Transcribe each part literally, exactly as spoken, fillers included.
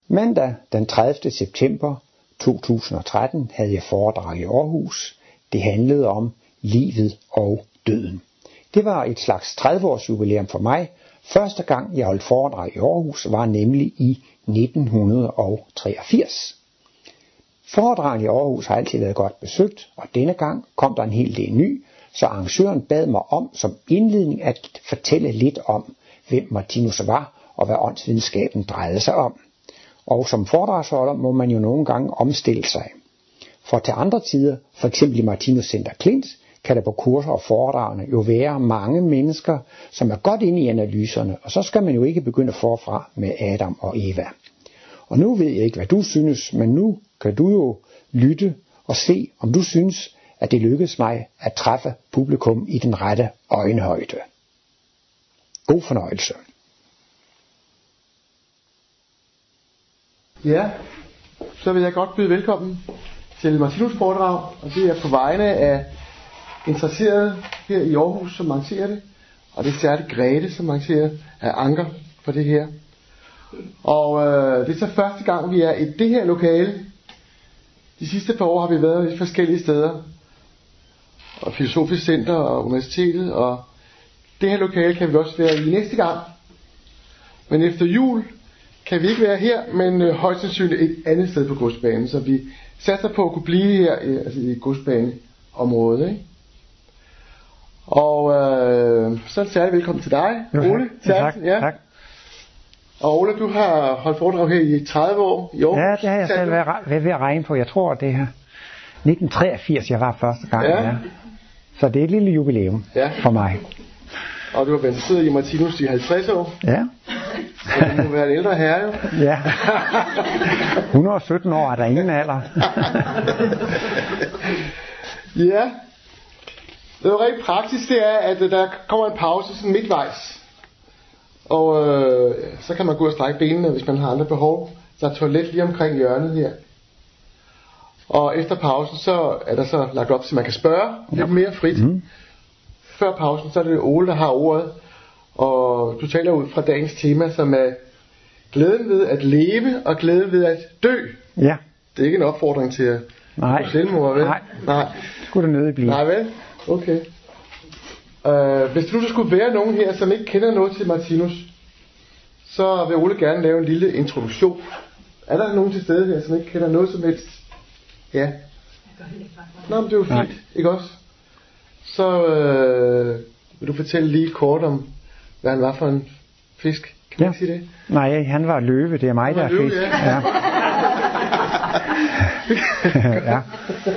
Mandag den tredivte september to tusind og tretten havde jeg foredrag i Aarhus. Det handlede om livet og døden. Det var et slags tredive års jubilæum for mig. Første gang jeg holdt foredrag i Aarhus var nemlig i nitten treogfirs. Foredragen i Aarhus har altid været godt besøgt, og denne gang kom der en hel del ny, så arrangøren bad mig om som indledning at fortælle lidt om, hvem Martinus var og hvad åndsvidenskaben drejede sig om. Og som foredragsholder må man jo nogle gange omstille sig. For til andre tider, for eksempel i Martinus Center Klint, kan der på kurser og foredragene jo være mange mennesker, som er godt inde i analyserne, og så skal man jo ikke begynde forfra med Adam og Eva. Og nu ved jeg ikke, hvad du synes, men nu kan du jo lytte og se, om du synes, at det lykkedes mig at træffe publikum i den rette øjenhøjde. God fornøjelse. Ja, så vil jeg godt byde velkommen til Martinus foredrag, og det er på vegne af interesserede her i Aarhus, som arrangerer det, og det er særligt Grete, som arrangerer af Anker for det her. Og øh, det er så første gang, vi er i det her lokale. De sidste par år har vi været i forskellige steder, og Filosofisk Center og Universitetet, og det her lokale kan vi også være i næste gang. Men efter jul kan vi ikke være her, men øh, højst sandsynligt et andet sted på godsbanen, så vi satser på at kunne blive her øh, altså i godsbaneområdet, ikke? Og øh, så er det særligt velkommen til dig, Ole. Ja, tak, ja. tak. Og Ole, du har holdt foredrag her i tredive år i Aarhus. Ja, det har jeg selv været ved at regne på. Jeg tror, det er nitten treogfirs, jeg var første gang. Ja. Ja. Så det er et lille jubilæum ja. for mig. Og du har været siddet i Martinus i halvtreds år. Ja. Så du må være en ældre herre, jo. Ja. et hundrede og sytten år er der ingen alder. Ja. Det er rent praktisk, det er, at der kommer en pause sådan midtvejs. Og øh, så kan man gå og strække benene, hvis man har andre behov. Der er toilet lige omkring hjørnet her. Og efter pausen, så er der så lagt op til, at man kan spørge lidt mere frit. Mm. Før pausen, så er det Ole, der har ordet. Og du taler ud fra dagens tema, som er glæden ved at leve og glæden ved at dø. Ja. Det er ikke en opfordring til at Nej. gå selvmord, vel? Nej. Nej. Skulle det nødig blive. Nej, vel? Okay. Uh, hvis du skulle være nogen her, som ikke kender noget til Martinus, så vil Ole gerne lave en lille introduktion. Er der nogen til stede her, som ikke kender noget som helst? Ja. Nå, men det er jo fint, Nej. ikke også? Så uh, vil du fortælle lige kort om, hvad han var for en fisk? Kan man ja. ikke sige det? Nej, han var løve, det er mig, der er løve, fisk. Ja. Ja. Ja.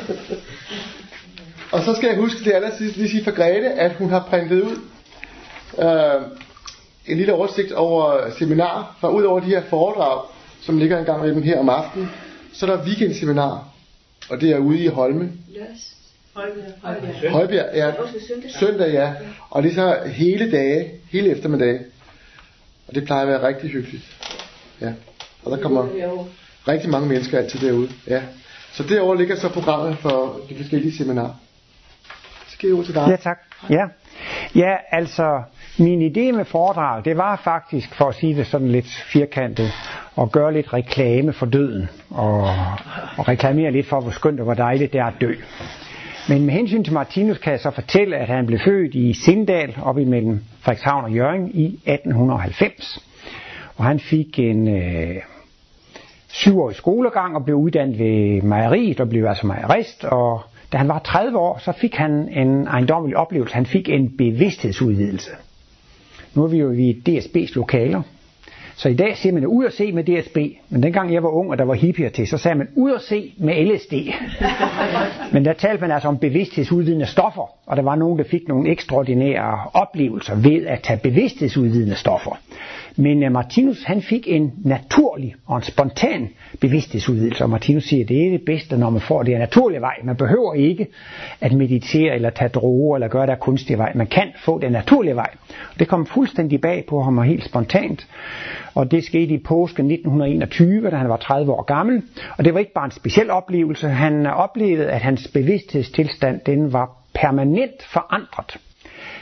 Og så skal jeg huske til allersidst lige sige for Grete, at hun har printet ud øh, en lille oversigt over seminarer. For ud over de her foredrag, som ligger en gang med dem her om aftenen, så er der weekendseminar. Og det er ude i Holme. Løs. Højbjerg. Højbjerg, ja. Søndag, ja. Og det er så hele dage, hele eftermiddag. Og det plejer at være rigtig hyggeligt. Ja. Og der kommer rigtig mange mennesker altid derude. Ja. Så derovre ligger så programmet for de forskellige seminarer. Til dig. Ja, tak. Ja. ja, altså min idé med foredrag, det var faktisk, for at sige det sådan lidt firkantet, at gøre lidt reklame for døden, og, og reklamere lidt for, hvor skønt og hvor dejligt det er at dø. Men med hensyn til Martinus kan jeg så fortælle, at han blev født i Sindal, op imellem Frederikshavn og Hjørring, i atten halvfems. Og han fik en øh, syvårig skolegang og blev uddannet ved mejeriet, og blev altså mejerist, og da han var tredive år, så fik han en ejendommelig oplevelse. Han fik en bevidsthedsudvidelse. Nu er vi jo i D S B's lokaler. Så i dag siger man ud at se med D S B. Men dengang jeg var ung, og der var hippier til, så sagde man ud at se med L S D. Men der talte man altså om bevidsthedsudvidende stoffer. Og der var nogen, der fik nogle ekstraordinære oplevelser ved at tage bevidsthedsudvidende stoffer. Men uh, Martinus, han fik en naturlig og en spontan bevidsthedsudvidelse. Og Martinus siger, at det er det bedste, når man får det af naturlig vej. Man behøver ikke at meditere eller tage droger eller gøre det af kunstig vej. Man kan få det af naturlig vej. Og det kom fuldstændig bag på ham og helt spontant. Og det skete i påsken nitten enogtyve, da han var tredive år gammel. Og det var ikke bare en speciel oplevelse. Han oplevede, at hans bevidsthedstilstand den var permanent forandret.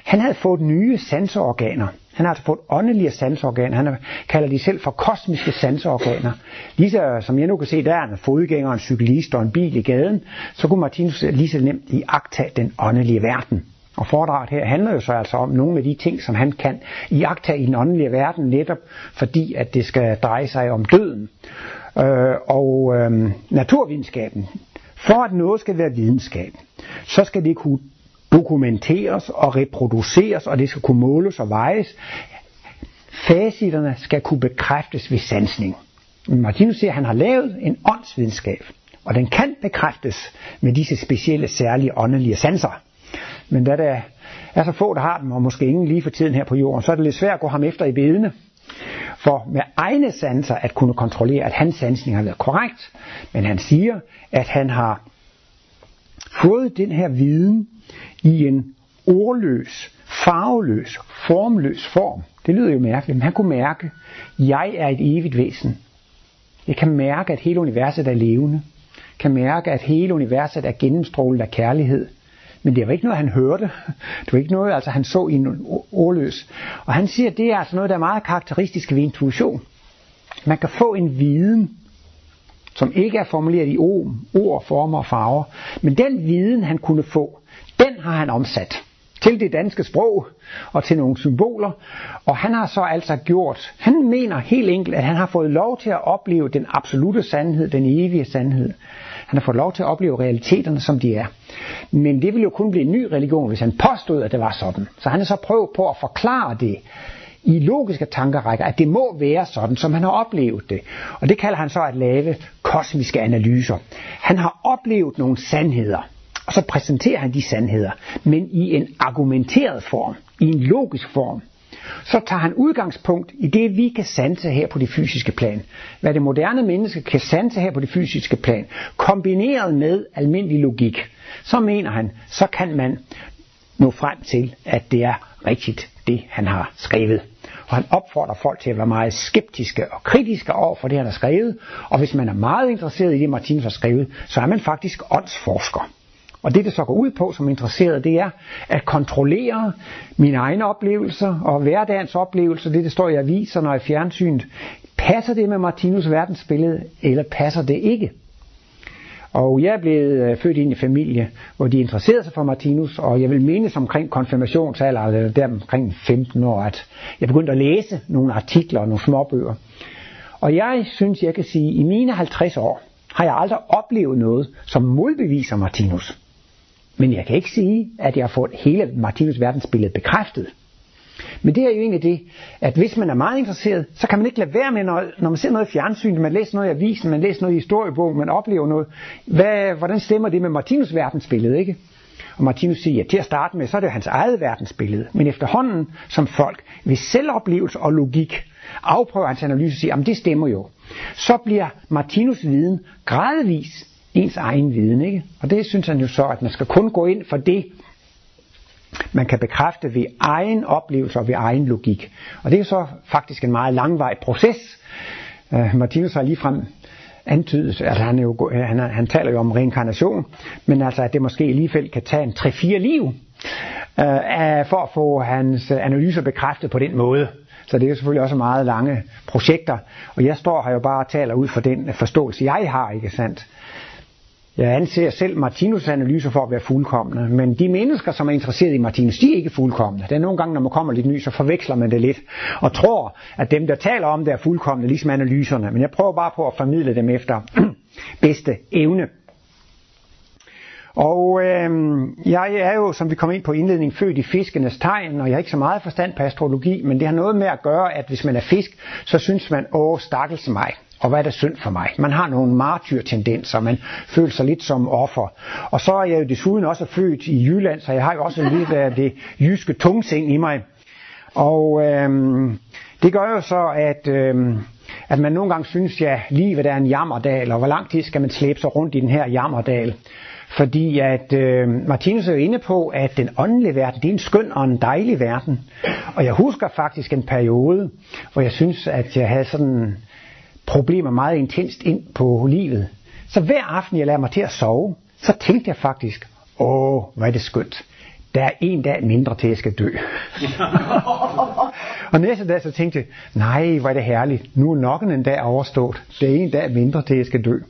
Han havde fået nye sanseorganer. Han har altså fået åndelige sanseorganer. Han kalder de selv for kosmiske sanseorganer. Lige så, som jeg nu kan se, der er en fodgænger, en cyklist og en bil i gaden, så kunne Martinus lige så nemt iagttage den åndelige verden. Og foredraget her handler jo så altså om nogle af de ting, som han kan iagttage i den åndelige verden, netop fordi, at det skal dreje sig om døden. Øh, og øh, naturvidenskaben, for at noget skal være videnskab, så skal det kunne dokumenteres og reproduceres, og det skal kunne måles og vejes. Facitterne skal kunne bekræftes ved sansning. Martinus siger, at han har lavet en åndsvidenskab, og den kan bekræftes med disse specielle, særlige åndelige sanser. Men da der er så få, der har dem, og måske ingen lige for tiden her på jorden, så er det lidt svært at gå ham efter i bedene. For med egne sanser at kunne kontrollere, at hans sansning har været korrekt. Men han siger, at han har fået den her viden i en ordløs, farveløs, formløs form. Det lyder jo mærkeligt, men han kunne mærke, at jeg er et evigt væsen. Jeg kan mærke, at hele universet er levende. Jeg kan mærke, at hele universet er gennemstrålet af kærlighed. Men det var ikke noget, han hørte. Det var ikke noget, altså han så i en ordløs. Og han siger, at det er altså noget, der er meget karakteristisk ved intuition. Man kan få en viden, som ikke er formuleret i ord, former og farver. Men den viden, han kunne få, den har han omsat til det danske sprog og til nogle symboler. Og han har så altså gjort, han mener helt enkelt, at han har fået lov til at opleve den absolute sandhed, den evige sandhed. Han har fået lov til at opleve realiteterne, som de er. Men det ville jo kun blive en ny religion, hvis han påstod, at det var sådan. Så han har så prøvet på at forklare det i logiske tankerækker, at det må være sådan, som han har oplevet det. Og det kalder han så at lave kosmiske analyser. Han har oplevet nogle sandheder, og så præsenterer han de sandheder, men i en argumenteret form, i en logisk form. Så tager han udgangspunkt i det, vi kan sanse her på det fysiske plan. Hvad det moderne menneske kan sanse her på det fysiske plan, kombineret med almindelig logik, så mener han, så kan man nå frem til, at det er rigtigt, det han har skrevet. Og han opfordrer folk til at være meget skeptiske og kritiske over for det, han har skrevet. Og hvis man er meget interesseret i det, Martinus har skrevet, så er man faktisk åndsforsker. Og det, det så går ud på som interesseret, det er at kontrollere mine egne oplevelser og hverdagens oplevelser, det, det står i aviserne og i fjernsynet. Passer det med Martinus' verdensbillede, eller passer det ikke? Og jeg er blevet født ind i en familie, hvor de interesserede sig for Martinus, og jeg vil mindes omkring konfirmationsalder, eller der omkring femten år, at jeg begyndte at læse nogle artikler og nogle småbøger. Og jeg synes, jeg kan sige, at i mine halvtreds år har jeg aldrig oplevet noget, som modbeviser Martinus. Men jeg kan ikke sige, at jeg har fået hele Martinus' verdensbillede bekræftet. Men det er jo egentlig det, at hvis man er meget interesseret, så kan man ikke lade være med, når, når man ser noget i fjernsynet, man læser noget i avisen, man læser noget i historiebogen, man oplever noget. Hvad, hvordan stemmer det med Martinus' verdensbillede, ikke? Og Martinus siger, at til at starte med, så er det jo hans eget verdensbillede. Men efterhånden, som folk ved selvoplevelse og logik afprøver hans analyse og siger, at det stemmer jo, så bliver Martinus' viden gradvis ens egen viden, ikke? Og det synes han jo så, at man skal kun gå ind for det, man kan bekræfte ved egen oplevelse og ved egen logik. Og det er så faktisk en meget langvarig proces. Uh, Martinus har ligefrem antydet, at han, jo, han, han taler jo om reinkarnation, men altså at det måske alligevel kan tage en tre-fire liv uh, for at få hans analyser bekræftet på den måde. Så det er jo selvfølgelig også meget lange projekter, og jeg står her jo bare og taler ud fra den forståelse, jeg har, ikke sandt? Jeg anser selv Martinus' analyser for at være fuldkomne, men de mennesker, som er interesseret i Martinus, de er ikke fuldkomne. Det er nogle gange, når man kommer lidt ny, så forveksler man det lidt, og tror, at dem, der taler om det, er fuldkomne, ligesom analyserne. Men jeg prøver bare på at formidle dem efter bedste evne. Og øh, jeg er jo, som vi kom ind på indledning, født i fiskenes tegn, og jeg har ikke så meget forstand på astrologi, men det har noget med at gøre, at hvis man er fisk, så synes man, åh, stakkels mig. Og hvad er det synd for mig? Man har nogle martyrtendenser, man føler sig lidt som offer. Og så er jeg jo desuden også født i Jylland, så jeg har jo også lidt af det jyske tungsind i mig. Og øhm, det gør jo så, at, øhm, at man nogle gange synes, ja, livet er en jammerdal, og hvor lang tid skal man slæbe sig rundt i den her jammerdal? Fordi at øh, Martinus er jo inde på, at den åndelige verden, det er en skøn og en dejlig verden. Og jeg husker faktisk en periode, hvor jeg synes, at jeg havde sådan problemer meget intenst ind på livet. Så hver aften, jeg lader mig til at sove, så tænkte jeg faktisk, åh, hvor er det skønt. der er en dag mindre til, at jeg skal dø. Og næste dag så tænkte jeg, nej, hvor er det herligt. Nu er nok en dag overstået. Det er en dag mindre til, at jeg skal dø.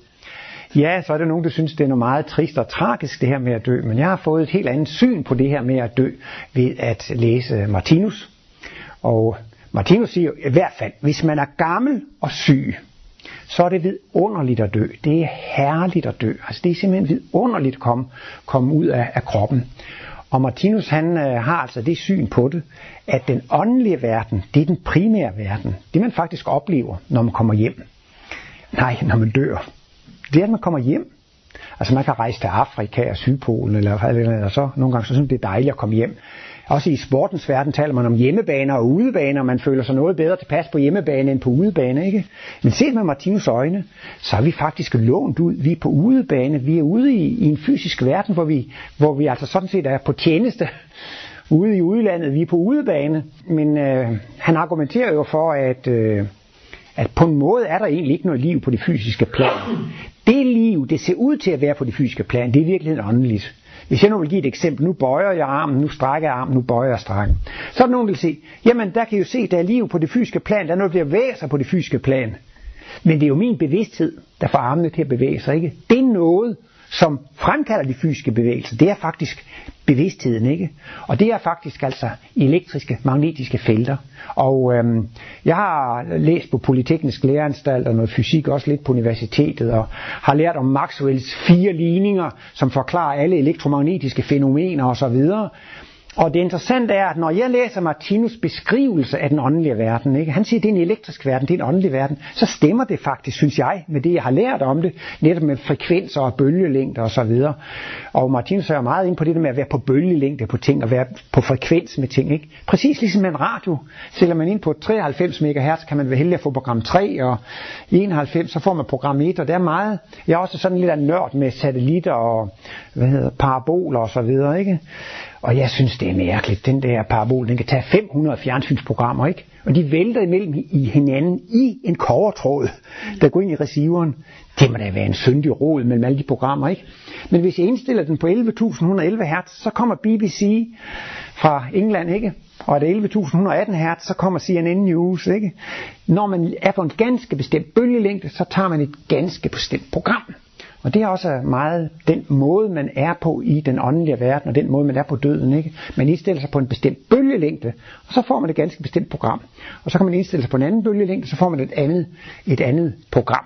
Ja, så er der nogen, der synes, det er noget meget trist og tragisk, det her med at dø. Men jeg har fået et helt andet syn på det her med at dø, ved at læse Martinus. Og Martinus siger i hvert fald, hvis man er gammel og syg, så er det vidunderligt at dø. Det er herligt at dø. Altså det er simpelthen vidunderligt at komme, komme ud af, af kroppen. Og Martinus han øh, har altså det syn på det, at den åndelige verden, det er den primære verden. Det man faktisk oplever, når man kommer hjem. Nej, når man dør. Det er, at man kommer hjem. Altså man kan rejse til Afrika og Sydpolen, eller, eller, eller så. Nogle gange så synes det er dejligt at komme hjem. Også i sportens verden taler man om hjemmebaner og udebaner. Man føler sig noget bedre tilpas på hjemmebane end på udebane, ikke? Men set med Martinus øjne, så er vi faktisk lånt ud. Vi er på udebane. Vi er ude i, i en fysisk verden, hvor vi, hvor vi altså sådan set er på tjeneste. Ude i udlandet. Vi er på udebane. Men øh, han argumenterer jo for, at, øh, at på en måde er der egentlig ikke noget liv på det fysiske plan. Det liv, det ser ud til at være på det fysiske plan, det er virkelig åndeligt. Hvis jeg nu vil give et eksempel, nu bøjer jeg armen, nu strækker jeg armen, nu bøjer jeg strækken. Så er der nogen, der vil se, jamen der kan jo se, der er liv på det fysiske plan, der er noget, der bevæger sig på det fysiske plan. Men det er jo min bevidsthed, der får armene til at bevæge sig, ikke? Det er noget, som fremkalder de fysiske bevægelser. Det er faktisk bevidstheden, ikke? Og det er faktisk altså elektriske, magnetiske felter. Og øhm, jeg har læst på Polyteknisk Læreanstalt og noget fysik, også lidt på universitetet, og har lært om Maxwells fire ligninger, som forklarer alle elektromagnetiske fænomener osv. Og det interessante er, at når jeg læser Martinus' beskrivelse af den åndelige verden, ikke? Han siger, at det er en elektrisk verden, det er en åndelig verden, så stemmer det faktisk, synes jeg, med det, jeg har lært om det, netop med frekvenser og bølgelængder osv. Og Martinus er jo meget inde på det der med at være på bølgelængde på ting, og være på frekvens med ting, ikke? Præcis ligesom med en radio. Sætter man ind på treoghalvfems megahertz, kan man være heldig at få program tre, og i enoghalvfems, så får man program et, og det er meget. Jeg er også sådan lidt af nørd med satellitter og hvad hedder, paraboler osv., ikke? Og jeg synes, det er mærkeligt. Den der parabol, den kan tage fem hundrede fjernsynsprogrammer, ikke? Og de vælter imellem i hinanden i en kobbertråd, der går ind i receiveren. Det må da være en syndig rod mellem alle de programmer, ikke? Men hvis jeg indstiller den på elleve tusind et hundrede og elleve hertz, så kommer B B C fra England, ikke? Og er det elleve tusind et hundrede og atten hertz, så kommer C N N News, ikke? Når man er på en ganske bestemt bølgelængde, så tager man et ganske bestemt program. Og det er også meget den måde, man er på i den åndelige verden, og den måde, man er på døden, ikke? Man indstiller sig på en bestemt bølgelængde, og så får man et ganske bestemt program. Og så kan man indstille sig på en anden bølgelængde, så får man et andet, et andet program.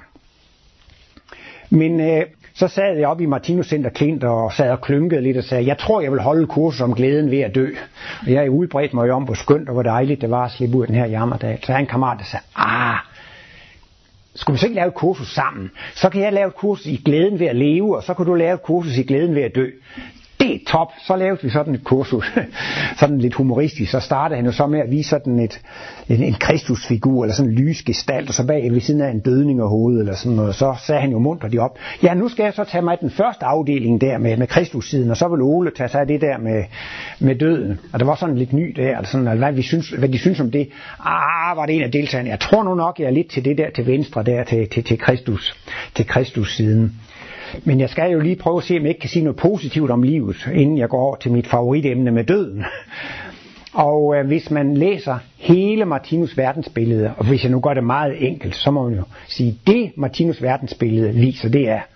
Men øh, så sad jeg op i Martinus Center Klint og sad og klynkede lidt og sagde, jeg tror, jeg vil holde kursus om glæden ved at dø. Og jeg er udbredt mig om, hvor skønt og hvor dejligt det var at slippe ud af den her jammerdag. Så jeg en kammerat, der sagde, ah, skulle vi så ikke lave et kursus sammen? Så kan jeg lave et kursus i glæden ved at leve, og så kan du lave et kursus i glæden ved at dø. Det er top. Så lavede vi sådan et kursus, sådan lidt humoristisk. Så startede han jo så med at vise sådan et, en, en kristusfigur, eller sådan en lysgestalt, og så bag ved siden af en dødning af hovedet, eller sådan noget. Så sagde han jo munter de op. Ja, nu skal jeg så tage mig den første afdeling der med, med Kristussiden, og så vil Ole tage sig af det der med, med døden. Og det var sådan lidt nyt der, altså sådan, hvad, vi synes, hvad de synes om det. Ah, var det en af deltagerne. Jeg tror nu nok, jeg er lidt til det der til venstre der, til, til, til Kristus, til Kristussiden. Men jeg skal jo lige prøve at se, om jeg ikke kan sige noget positivt om livet, inden jeg går over til mit favoritemne med døden. Og øh, hvis man læser hele Martinus' verdensbillede, og hvis jeg nu gør det meget enkelt, så må man jo sige, det Martinus' verdensbillede viser, det er,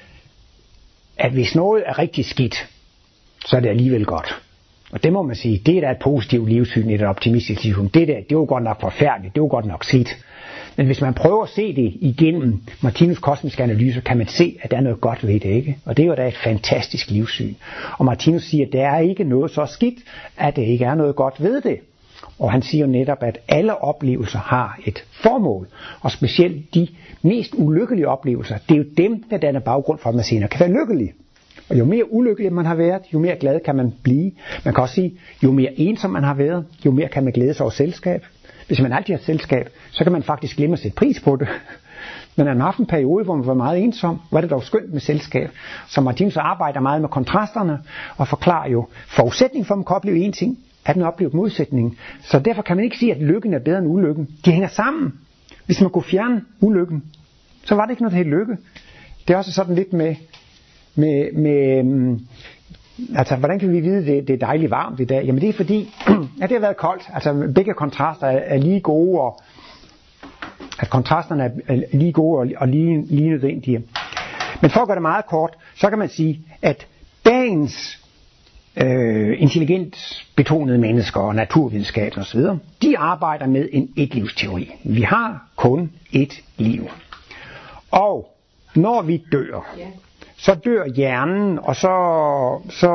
at hvis noget er rigtig skidt, så er det alligevel godt. Og det må man sige, det er da et positivt livssyn, et optimistisk livssyn. Det der, det var godt nok forfærdeligt, det var godt nok skidt. Men hvis man prøver at se det igennem Martinus' kosmiske analyse, kan man se, at der er noget godt ved det, ikke? Og det er jo da et fantastisk livssyn. Og Martinus siger, at der er ikke noget så skidt, at det ikke er noget godt ved det. Og han siger netop, at alle oplevelser har et formål. Og specielt de mest ulykkelige oplevelser, det er jo dem, der danner baggrund for, at man senere kan være lykkelig. Og jo mere ulykkelig man har været, jo mere glad kan man blive. Man kan også sige, jo mere ensom man har været, jo mere kan man glæde sig over selskab. Hvis man altid har selskab, så kan man faktisk glemme at sætte pris på det. Men han har haft en periode, hvor man var meget ensom, var det dog skønt med selskab. Så Martinus arbejder meget med kontrasterne, og forklarer jo forudsætningen for, at man kan opleve en ting, at man oplever modsætningen. Så derfor kan man ikke sige, at lykken er bedre end ulykken. De hænger sammen. Hvis man kunne fjerne ulykken, så var det ikke noget, der hed lykke. Det er også sådan lidt med, med, med Altså, hvordan kan vi vide, at det, det er dejligt varmt i dag? Jamen, det er fordi, at det har været koldt. Altså, begge kontraster er, er lige gode, og at kontrasterne er, er lige gode og, og lige, lige nødvendige. Men for at gøre det meget kort, så kan man sige, at dagens øh, intelligent betonede mennesker og naturvidenskab og så videre, de arbejder med en etlivsteori. Vi har kun et liv. Og når vi dør, så dør hjernen, og så, så,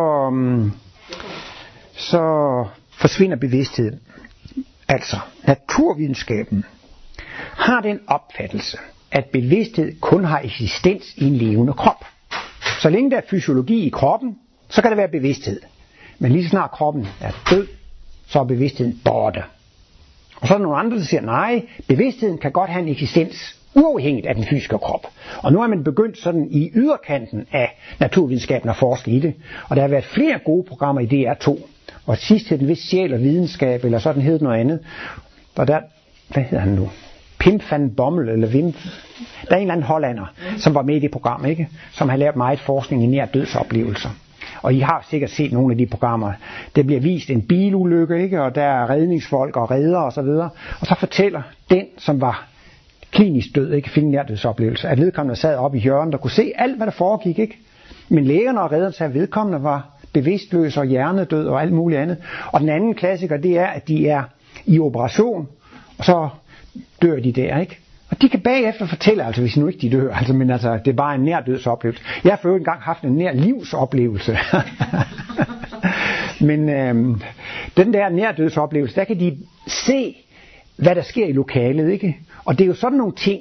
så forsvinder bevidstheden. Altså, naturvidenskaben har den opfattelse, at bevidsthed kun har eksistens i en levende krop. Så længe der er fysiologi i kroppen, så kan der være bevidsthed. Men lige så snart kroppen er død, så er bevidstheden borte. Og så er der nogle andre, der siger, nej, bevidstheden kan godt have en eksistens uafhængigt af den fysiske krop. Og nu er man begyndt sådan i yderkanten af naturvidenskaben at forske i det. Og der har været flere gode programmer i D R to. Og sidst hed den vist Sjæl og Videnskab, eller sådan hed noget andet. Og der, hvad hedder han nu? Pim van Bommel, eller Wim. Der er en eller anden hollander, som var med i det program, ikke? Som har lavet meget forskning i nær dødsoplevelser. Og I har sikkert set nogle af de programmer. Det bliver vist en bilulykke, ikke? Og der er redningsfolk og redder og så videre. Og så fortæller den, som var klinisk død, ikke, fik en nærdødsoplevelse, at vedkommende sad oppe i hjørnet og kunne se alt, hvad der foregik, ikke? Men lægerne og redderne sagde, at vedkommende var bevidstløs og hjernedød og alt muligt andet. Og den anden klassiker, det er, at de er i operation, og så dør de der, ikke? Og de kan bagefter fortælle, altså hvis nu ikke de dør, altså, men altså, det er bare en nærdødsoplevelse. Jeg har for øvrigt engang haft en nær livsoplevelse. Men øhm, den der nærdødsoplevelse, der kan de se, hvad der sker i lokalet, ikke? Og det er jo sådan nogle ting,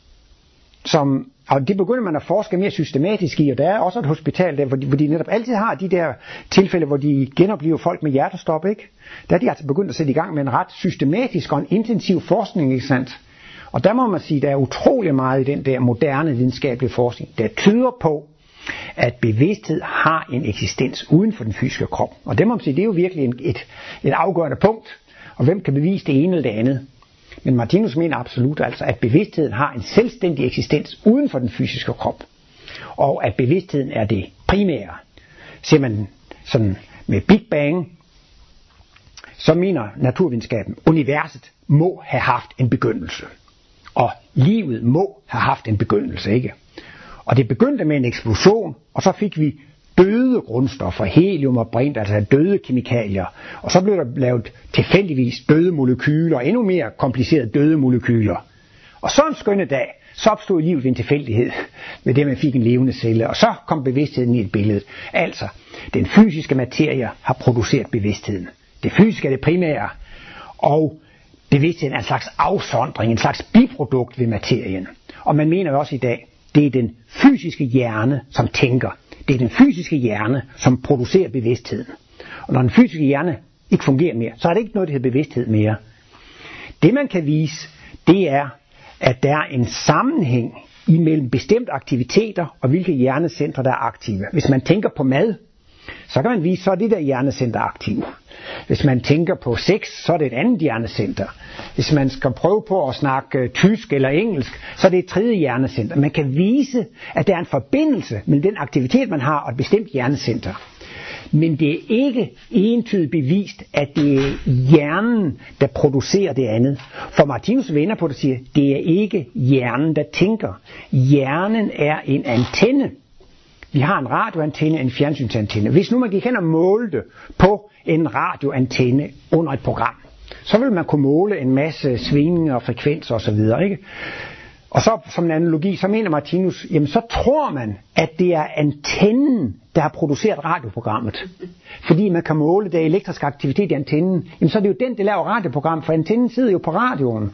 som, og det begynder man at forske mere systematisk i, og der er også et hospital der, hvor de, hvor de netop altid har de der tilfælde, hvor de genoplever folk med hjertestop, ikke? Der er de altså begyndt at sætte i gang med en ret systematisk og en intensiv forskning, ikke sandt? Og der må man sige, der er utrolig meget i den der moderne videnskabelige forskning, der tyder på, at bevidsthed har en eksistens uden for den fysiske krop. Og det må man sige, det er jo virkelig en, et, et afgørende punkt, og hvem kan bevise det ene eller det andet? Men Martinus mener absolut altså, at bevidstheden har en selvstændig eksistens uden for den fysiske krop. Og at bevidstheden er det primære. Ser man sådan med Big Bang, så mener naturvidenskaben, universet må have haft en begyndelse. Og livet må have haft en begyndelse, ikke? Og det begyndte med en eksplosion, og så fik vi døde grundstoffer, helium og brint, altså døde kemikalier. Og så blev der lavet tilfældigvis døde molekyler, og endnu mere komplicerede døde molekyler. Og så en skønne dag, så opstod livet ved en tilfældighed, med det man fik en levende celle, og så kom bevidstheden i et billede. Altså, den fysiske materie har produceret bevidstheden. Det fysiske er det primære, og bevidstheden er en slags afsondring, en slags biprodukt ved materien. Og man mener jo også i dag, det er den fysiske hjerne, som tænker. Det er den fysiske hjerne, som producerer bevidstheden. Og når den fysiske hjerne ikke fungerer mere, så er det ikke noget, der hedder bevidsthed mere. Det man kan vise, det er, at der er en sammenhæng imellem bestemte aktiviteter og hvilke hjernecentre, der er aktive. Hvis man tænker på mad, så kan man vise, så er det der hjernecenter aktivt. Hvis man tænker på sex, så er det et andet hjernecenter. Hvis man skal prøve på at snakke tysk eller engelsk, så er det et tredje hjernecenter. Man kan vise, at der er en forbindelse mellem den aktivitet, man har, og et bestemt hjernecenter. Men det er ikke entydigt bevist, at det er hjernen, der producerer det andet. For Martinus vender på det og siger, at det er ikke hjernen, der tænker. Hjernen er en antenne. Vi har en radioantenne, en fjernsynsantenne. Hvis nu man gik hen og målte på en radioantenne under et program, så vil man kunne måle en masse svingninger og frekvenser osv., ikke? Og så som en analogi, så mener Martinus, jamen så tror man, at det er antennen, der har produceret radioprogrammet. Fordi man kan måle den elektriske aktivitet i antennen, jamen så er det jo den, der laver radioprogram, for antennen sidder jo på radioen.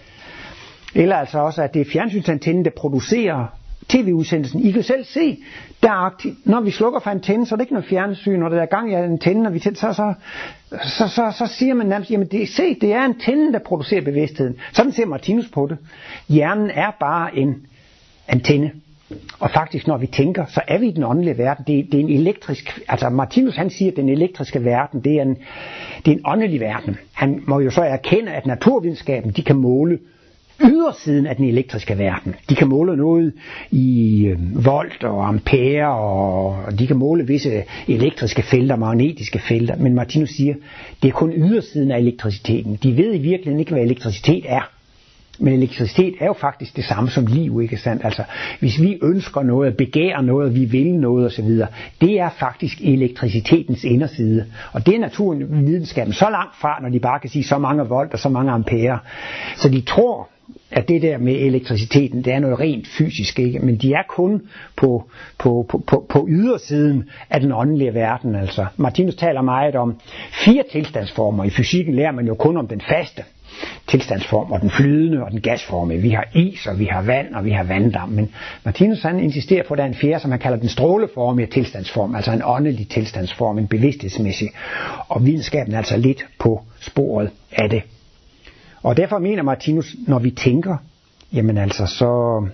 Eller altså også, at det er fjernsynsantennen, der producerer tv-udsendelsen. I kan selv se, der er aktiv. Når vi slukker for antennen, så er det ikke noget fjernsyn, når der er gang i antennen, og vi tænder, så, så, så, så, så siger man nærmest, jamen det, se, det er antennen, der producerer bevidstheden. Sådan ser Martinus på det. Hjernen er bare en antenne. Og faktisk, når vi tænker, så er vi i den åndelige verden. Det, det er en elektrisk, altså Martinus han siger, at den elektriske verden, det er en, det er en åndelig verden. Han må jo så erkende, at naturvidenskaben, de kan måle ydersiden af den elektriske verden. De kan måle noget i øh, volt og ampere, og de kan måle visse elektriske felter, magnetiske felter, men Martinus siger, det er kun ydersiden af elektriciteten. De ved i virkeligheden ikke, hvad elektricitet er. Men elektricitet er jo faktisk det samme som liv, ikke sandt? Altså, hvis vi ønsker noget, begærer noget, vi vil noget osv., det er faktisk elektricitetens inderside. Og det er naturvidenskaben så langt fra, når de bare kan sige så mange volt og så mange ampere. Så de tror, at det der med elektriciteten, det er noget rent fysisk, ikke? Men de er kun på, på, på, på, på ydersiden af den åndelige verden. Altså. Martinus taler meget om fire tilstandsformer. I fysikken lærer man jo kun om den faste tilstandsform, og den flydende og den gasformede. Vi har is, og vi har vand, og vi har vanddam. Men Martinus han insisterer på, at der er en fjerde, som han kalder den stråleformige tilstandsform, altså en åndelig tilstandsform, en bevidsthedsmæssig. Og videnskaben er altså lidt på sporet af det. Og derfor mener Martinus, når vi tænker, jamen altså, så,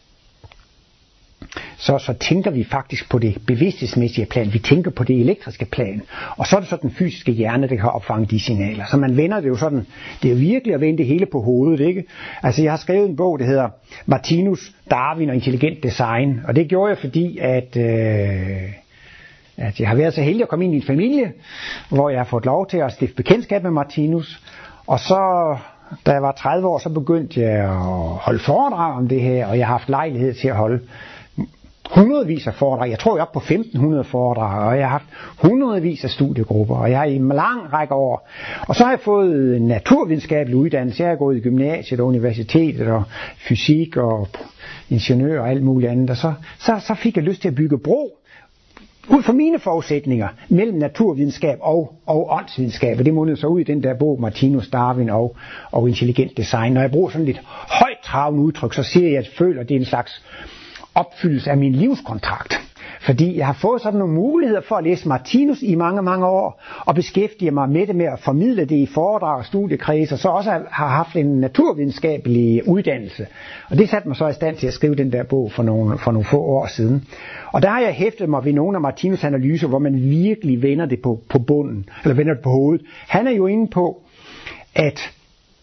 så, så tænker vi faktisk på det bevidsthedsmæssige plan. Vi tænker på det elektriske plan. Og så er det så den fysiske hjerne, der kan opfange de signaler. Så man vender det jo sådan, det er virkelig at vende det hele på hovedet, ikke? Altså jeg har skrevet en bog, der hedder Martinus, Darwin og intelligent design. Og det gjorde jeg fordi, at... Øh, at jeg har været så heldig at komme ind i en familie, hvor jeg har fået lov til at stifte bekendtskab med Martinus. Og så, da jeg var tredive år, så begyndte jeg at holde foredrag om det her, og jeg har haft lejlighed til at holde hundredvis af foredrag. Jeg tror, jeg er oppe på femten hundrede foredrag, og jeg har haft hundredvis af studiegrupper, og jeg har i en lang række år. Og så har jeg fået en naturvidenskabelig uddannelse. Jeg har gået i gymnasiet og universitetet og fysik og ingeniør og alt muligt andet. Og så, så, så fik jeg lyst til at bygge bro ud fra mine forudsætninger mellem naturvidenskab og, og åndsvidenskab. Og det mundede så ud i den der bog, Martinus, Darwin og, og intelligent design. Når jeg bruger sådan lidt højt travende udtryk, så siger jeg, at jeg føler, at det er en slags opfyldelse af min livskontrakt. Fordi jeg har fået sådan nogle muligheder for at læse Martinus i mange, mange år, og beskæftige mig med det med at formidle det i foredrag og studiekredse, og så også har haft en naturvidenskabelig uddannelse. Og det satte mig så i stand til at skrive den der bog for nogle, for nogle få år siden. Og der har jeg hæftet mig ved nogle af Martinus' analyser, hvor man virkelig vender det på, på bunden, eller vender det på hovedet. Han er jo inde på, at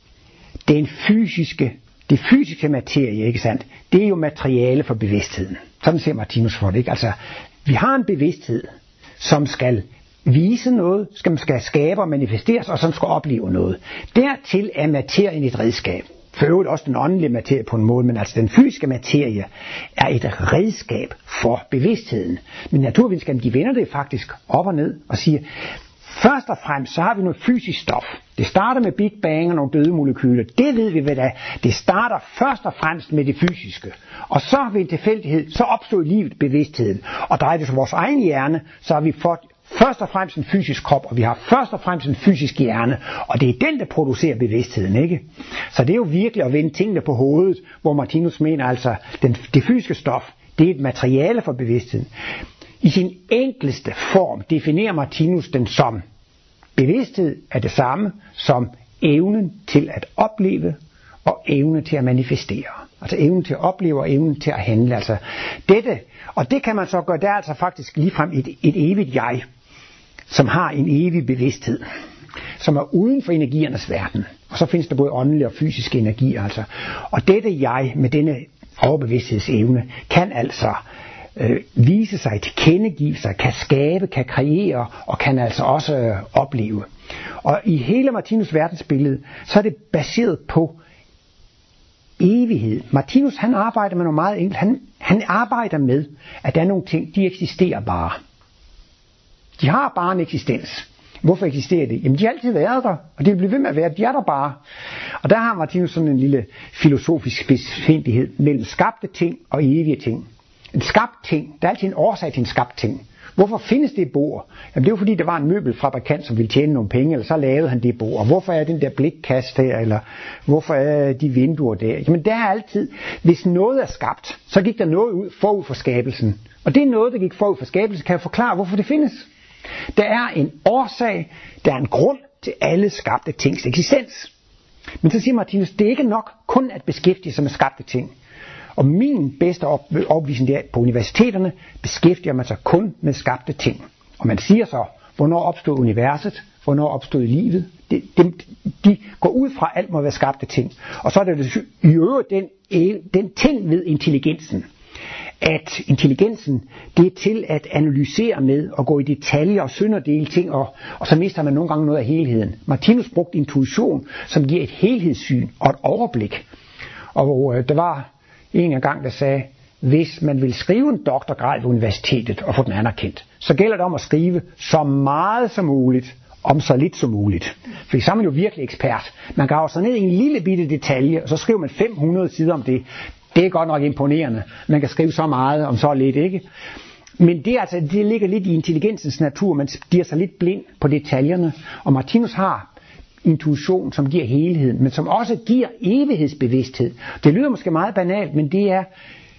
den fysiske Det fysiske materie, ikke sandt? Det er jo materiale for bevidstheden. Sådan ser Martinus for det, ikke? Altså, vi har en bevidsthed, som skal vise noget, som skal skabe og manifesteres, og som skal opleve noget. Dertil er materien et redskab. For øvrigt også den åndelige materie på en måde, men altså den fysiske materie er et redskab for bevidstheden. Men naturvidenskaben, de vender det faktisk op og ned og siger, først og fremmest så har vi noget fysisk stof. Det starter med Big Bang og nogle døde molekyler. Det ved vi, hvad det er. Det starter først og fremmest med det fysiske. Og så ved en tilfældighed, så opstod livet bevidstheden. Og drejer det til vores egen hjerne, så har vi fået først og fremmest en fysisk krop, og vi har først og fremmest en fysisk hjerne. Og det er den, der producerer bevidstheden, ikke? Så det er jo virkelig at vende tingene på hovedet, hvor Martinus mener altså, den, det fysiske stof, det er et materiale for bevidstheden. I sin enkleste form definerer Martinus den som bevidsthed er det samme som evnen til at opleve og evnen til at manifestere. Altså evnen til at opleve og evnen til at handle. Altså dette, og det kan man så gøre, der er altså faktisk ligefrem et, et evigt jeg, som har en evig bevidsthed, som er uden for energiernes verden. Og så findes der både åndelige og fysiske energier. Altså. Og dette jeg med denne overbevidsthedsevne kan altså øh, vise sig, tilkendegive sig, kan skabe, kan kreere og kan altså også øh, opleve. Og i hele Martinus' verdensbillede, så er det baseret på evighed. Martinus han arbejder med noget meget enkelt. Han, han arbejder med, at der er nogle ting, de eksisterer bare. De har bare en eksistens. Hvorfor eksisterer det? Jamen de har altid været der, og de vil blive ved med at være. De er der bare. Og der har Martinus sådan en lille filosofisk spidsfindighed mellem skabte ting og evige ting. En skabt ting, der er altid en årsag til en skabt ting. Hvorfor findes det bord? Jamen det er jo fordi, der var en møbelfabrikant, som ville tjene nogle penge, eller så lavede han det bord. Og hvorfor er den der blikkast der, eller hvorfor er de vinduer der? Jamen der er altid, hvis noget er skabt, så gik der noget ud forud for skabelsen. Og det er noget, der gik forud for skabelsen, kan jeg forklare, hvorfor det findes. Der er en årsag, der er en grund til alle skabte tings eksistens. Men så siger Martinus, det er ikke nok kun at beskæftige sig med skabte ting. Og min bedste overbevisning er, at på universiteterne beskæftiger man sig kun med skabte ting. Og man siger så, hvornår opstod universet, hvornår opstod livet. De, de, de går ud fra, alt må være skabte ting. Og så er det i øvrigt den, den ting ved intelligensen, at intelligensen, det er til at analysere med og gå i detaljer og sønderdele ting, og, og så mister man nogle gange noget af helheden. Martinus brugte intuition, som giver et helhedssyn og et overblik. Og øh, der var en gang, der sagde, hvis man vil skrive en doktorgrad ved universitetet og få den anerkendt, så gælder det om at skrive så meget som muligt, om så lidt som muligt. For så er man jo virkelig ekspert. Man graver sig ned i en lille bitte detalje, og så skriver man fem hundrede sider om det. Det er godt nok imponerende. Man kan skrive så meget om så lidt, ikke? Men det, altså, det ligger lidt i intelligensens natur. Man stiger sig lidt blind på detaljerne. Og Martinus har intuition, som giver helheden, men som også giver evighedsbevidsthed. Det lyder måske meget banalt, men det er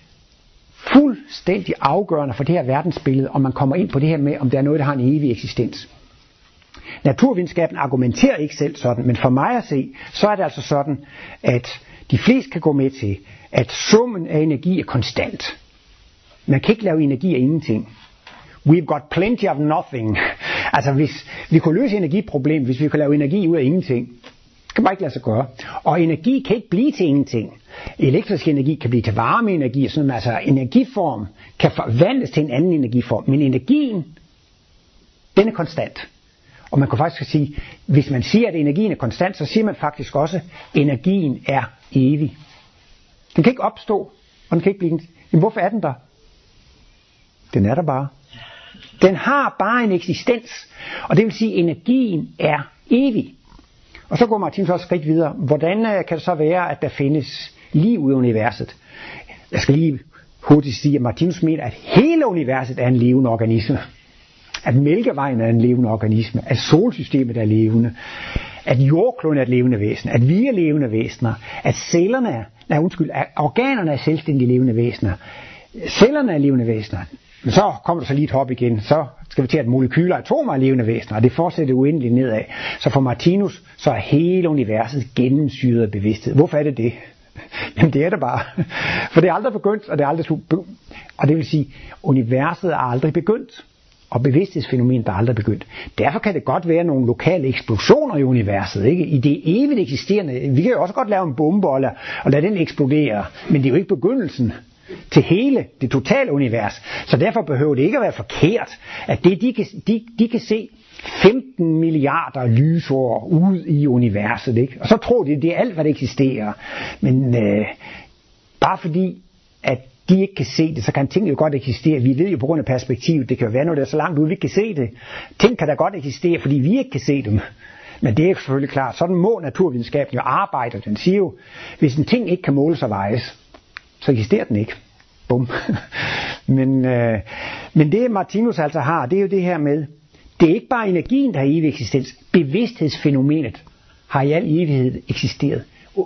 fuldstændig afgørende for det her verdensbillede, om man kommer ind på det her med, om der er noget, der har en evig eksistens. Naturvidenskaben argumenterer ikke selv sådan, men for mig at se, så er det altså sådan, at de fleste kan gå med til, at summen af energi er konstant. Man kan ikke lave energi af ingenting. We've got plenty of nothing. Altså hvis vi kunne løse energiproblem, hvis vi kunne lave energi ud af ingenting, det kan man ikke lade sig gøre. Og energi kan ikke blive til ingenting. Elektrisk energi kan blive til varmeenergi og sådan noget. Altså energiform kan forvandles til en anden energiform, men energien, den er konstant. Og man kan faktisk sige, hvis man siger, at energien er konstant, så siger man faktisk også, at energien er evig. Den kan ikke opstå, og den kan ikke blive... Men hvorfor er den der? Den er der bare. Den har bare en eksistens, og det vil sige, at energien er evig. Og så går Martinus også skridt videre. Hvordan kan det så være, at der findes liv i universet? Jeg skal lige hurtigt sige, at Martinus mener, at hele universet er en levende organisme. At Mælkevejen er en levende organisme. At solsystemet er levende. At jordkloden er et levende væsen. At vi er levende væsener. At cellerne er, nej, undskyld, at organerne er selvstændige levende væsener. Cellerne er levende væsener. Men så kommer der så lige et hop igen. Så skal vi til, at molekyler og atomer er levende væsener. Og det fortsætter uendeligt nedad. Så for Martinus, så er hele universet gennemsyret af bevidsthed. Hvorfor er det det? Jamen det er det bare. For det er aldrig begyndt, og det er aldrig slut. Og det vil sige, universet er aldrig begyndt. Og bevidsthedsfænomenet er aldrig begyndt. Derfor kan det godt være nogle lokale eksplosioner i universet, ikke? I det evigt eksisterende. Vi kan jo også godt lave en bombe og lade, og lade den eksplodere, men det er jo ikke begyndelsen til hele det totale univers. Så derfor behøver det ikke at være forkert, at det, de, kan, de, de kan se femten milliarder lysår ud i universet, ikke? Og så tror de, det er alt, hvad der eksisterer. Men øh, bare fordi, at de ikke kan se det, så kan ting jo godt eksistere. Vi ved jo på grund af perspektivet, det kan jo være noget, der er så langt ud, vi ikke kan se det. Ting kan da godt eksistere, fordi vi ikke kan se dem. Men det er selvfølgelig klart. Sådan må naturvidenskaben jo arbejde. Den siger jo, hvis en ting ikke kan måles og vejes, så eksisterer den ikke. Bum. men, øh, men det Martinus altså har, det er jo det her med, det er ikke bare energien, der har evig eksistens. Bevidsthedsfænomenet har i al evighed eksisteret.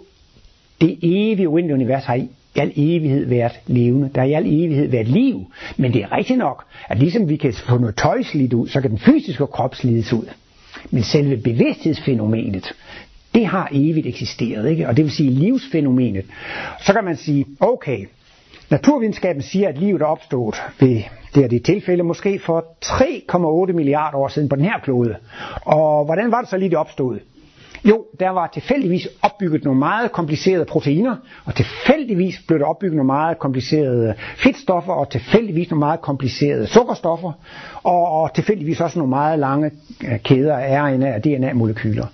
Det evige uendelige univers har i i al evighed været levende. Der har i al evighed været liv. Men det er rigtigt nok, at ligesom vi kan få noget tøj slidt ud, så kan den fysiske krop slides ud. Men selve bevidsthedsfænomenet, det har evigt eksisteret, ikke? Og det vil sige livsfænomenet. Så kan man sige, okay, naturvidenskaben siger, at livet er opstået ved det er det tilfælde måske for tre komma otte milliarder år siden på den her klode. Og hvordan var det så lige det opstod? Jo, der var tilfældigvis opbygget nogle meget komplicerede proteiner, og tilfældigvis blev der opbygget nogle meget komplicerede fedtstoffer, og tilfældigvis nogle meget komplicerede sukkerstoffer, og, og tilfældigvis også nogle meget lange kæder af R N A og D N A-molekyler.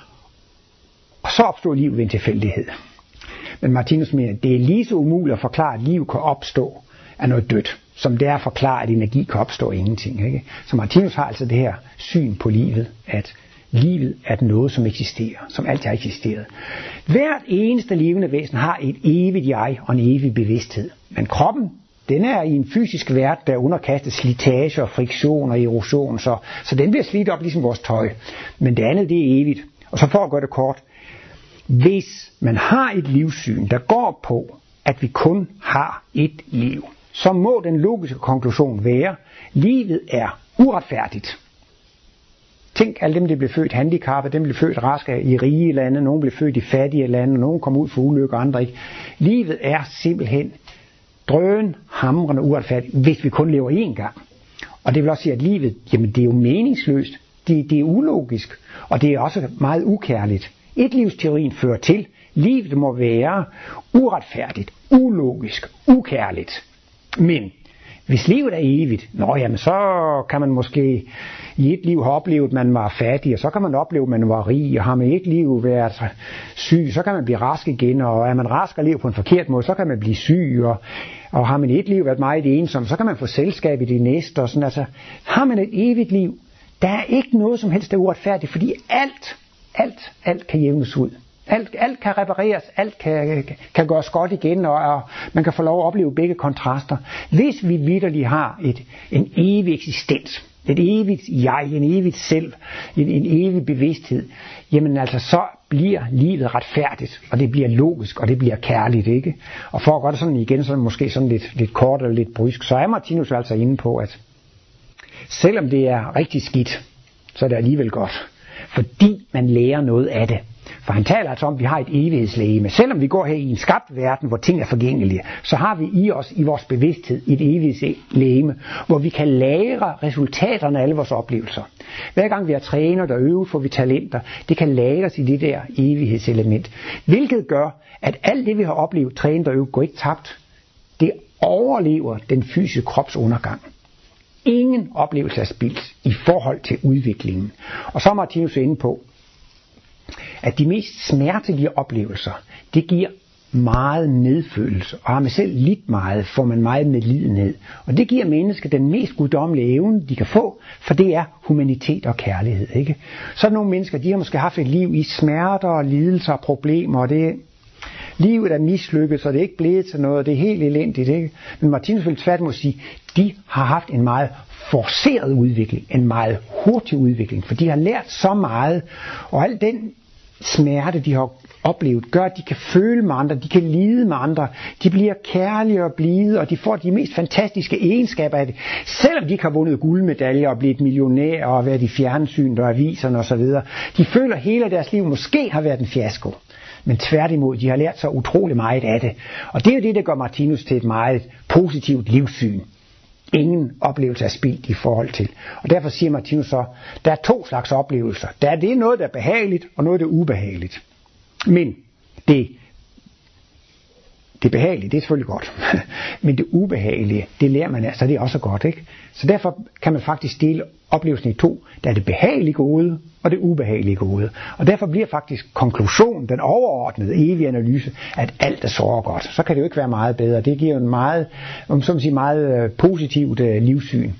Og så opstod liv ved en tilfældighed. Men Martinus mener, at det er lige så umuligt at forklare, at liv kan opstå af noget dødt, som det er at forklare, at energi kan opstå af ingenting. Ikke? Så Martinus har altså det her syn på livet, at livet er noget, som eksisterer, som altid har eksisteret. Hvert eneste levende væsen har et evigt jeg og en evig bevidsthed. Men kroppen, den er i en fysisk verden, der underkastet slitage og friktion og erosion, så, så den bliver slidt op ligesom vores tøj. Men det andet, det er evigt. Og så for at gøre det kort, hvis man har et livssyn, der går på, at vi kun har et liv, så må den logiske konklusion være, livet er uretfærdigt. Tænk, alle dem, der blev født handicappede, dem blev født raske i rige lande, nogle blev født i fattige lande, nogle kom ud for ulykke og andre ikke. Livet er simpelthen drøn, hamrende uretfærdigt, hvis vi kun lever én gang. Og det vil også sige, at livet, jamen det er jo meningsløst, det, det er ulogisk, og det er også meget ukærligt. Etlivsteorien fører til, livet må være uretfærdigt, ulogisk, ukærligt. Men hvis livet er evigt, nå jamen, så kan man måske i et liv have oplevet, at man var fattig, og så kan man opleve, at man var rig, og har man i et liv været syg, så kan man blive rask igen, og er man rask og lever på en forkert måde, så kan man blive syg, og, og har man i et liv været meget ensom, så kan man få selskab i det næste, og sådan altså. Har man et evigt liv, der er ikke noget som helst, der er uretfærdigt, fordi alt, alt, alt kan jævnes ud. Alt, alt kan repareres, alt kan, kan gøres godt igen, og, og man kan få lov at opleve begge kontraster. Hvis vi vitterligt har et, en evig eksistens, et evigt jeg, en evigt selv, en, en evig bevidsthed, jamen altså så bliver livet retfærdigt, og det bliver logisk, og det bliver kærligt, ikke? Og for at gøre det sådan igen, så er det måske sådan lidt, lidt kort og lidt brysk, så er Martinus altså inde på, at selvom det er rigtig skidt, så er det alligevel godt, fordi man lærer noget af det. For han taler altså om, at vi har et evighedslegeme. Selvom vi går her i en skabt verden, hvor ting er forgængelige, så har vi i os, i vores bevidsthed, et evighedslegeme, hvor vi kan lagre resultaterne af alle vores oplevelser. Hver gang vi har trænet og øvet, får vi talenter. Det kan lagres i det der evighedselement. Hvilket gør, at alt det, vi har oplevet, trænet og øvet, går ikke tabt. Det overlever den fysiske krops undergang. Ingen oplevelse er spildt i forhold til udviklingen. Og så er Martinus inde på, at de mest smertelige oplevelser, det giver meget medfølelse, og har man selv lidt meget, får man meget medlidenhed. Og det giver mennesker den mest guddommelige evne, de kan få, for det er humanitet og kærlighed, ikke? Så nogle mennesker, de har måske haft et liv i smerter og lidelser og problemer, og det livet er mislykket, så det er ikke blevet til noget, og det er helt elendigt, ikke? Men Martinus vil tværtimod sige, de har haft en meget forceret udvikling, en meget hurtig udvikling, for de har lært så meget, og al den smerte, de har oplevet, gør, at de kan føle med andre, de kan lide med andre, de bliver kærlige og blide, og de får de mest fantastiske egenskaber af det, selvom de ikke har vundet guldmedaljer og blevet millionærer og været i fjernsynet og aviserne osv. De føler hele deres liv måske har været en fiasko, men tværtimod, de har lært så utrolig meget af det. Og det er jo det, der gør Martinus til et meget positivt livssyn. Ingen oplevelse er spildt i forhold til. Og derfor siger Martinus så, der er to slags oplevelser. Der er det noget, der er behageligt, og noget, der er ubehageligt. Men det, det behagelige, det er selvfølgelig godt. Men det ubehagelige, det lærer man af, så det er også godt, ikke? Så derfor kan man faktisk dele oplevelsen i to. Der er det behagelige gode, og det ubehagelige gode. Og derfor bliver faktisk konklusionen, den overordnede evige analyse, at alt er så godt. Så kan det jo ikke være meget bedre. Det giver jo en meget, om som siger, meget positivt uh, livssyn.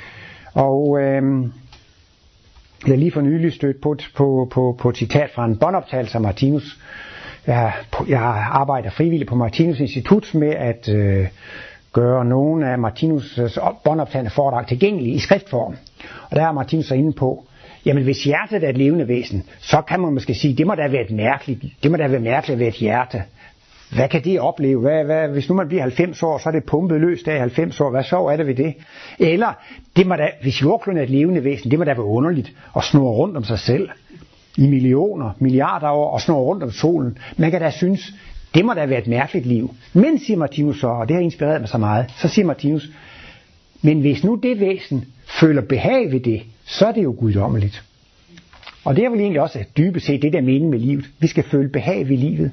Og øh, jeg har lige for nylig stødt på, på, på, på et citat fra en båndoptagelse af Martinus. Jeg, jeg arbejder frivilligt på Martinus Institut med at øh, gøre nogle af Martinus' båndoptagende foredrag tilgængelige i skriftform. Og der er Martinus så inde på, jamen hvis hjertet er et levende væsen, så kan man måske sige, det må da være et mærkeligt, det må da være mærkeligt at være et hjerte. Hvad kan det opleve? Hvad, hvad, hvis nu man bliver halvfems år, så er det pumpet løs der i halvfems år. Hvad så er det ved det? Eller, det må da, hvis jordkloden er et levende væsen, det må da være underligt at snurre rundt om sig selv i millioner, milliarder år og snurre rundt om solen. Man kan da synes, det må da være et mærkeligt liv. Men, siger Martinus så, og det har inspireret mig så meget, så siger Martinus, men hvis nu det væsen føler behag ved det, så er det jo guddommeligt. Og det er vel egentlig også dybest set det der mening med livet. Vi skal føle behag ved livet.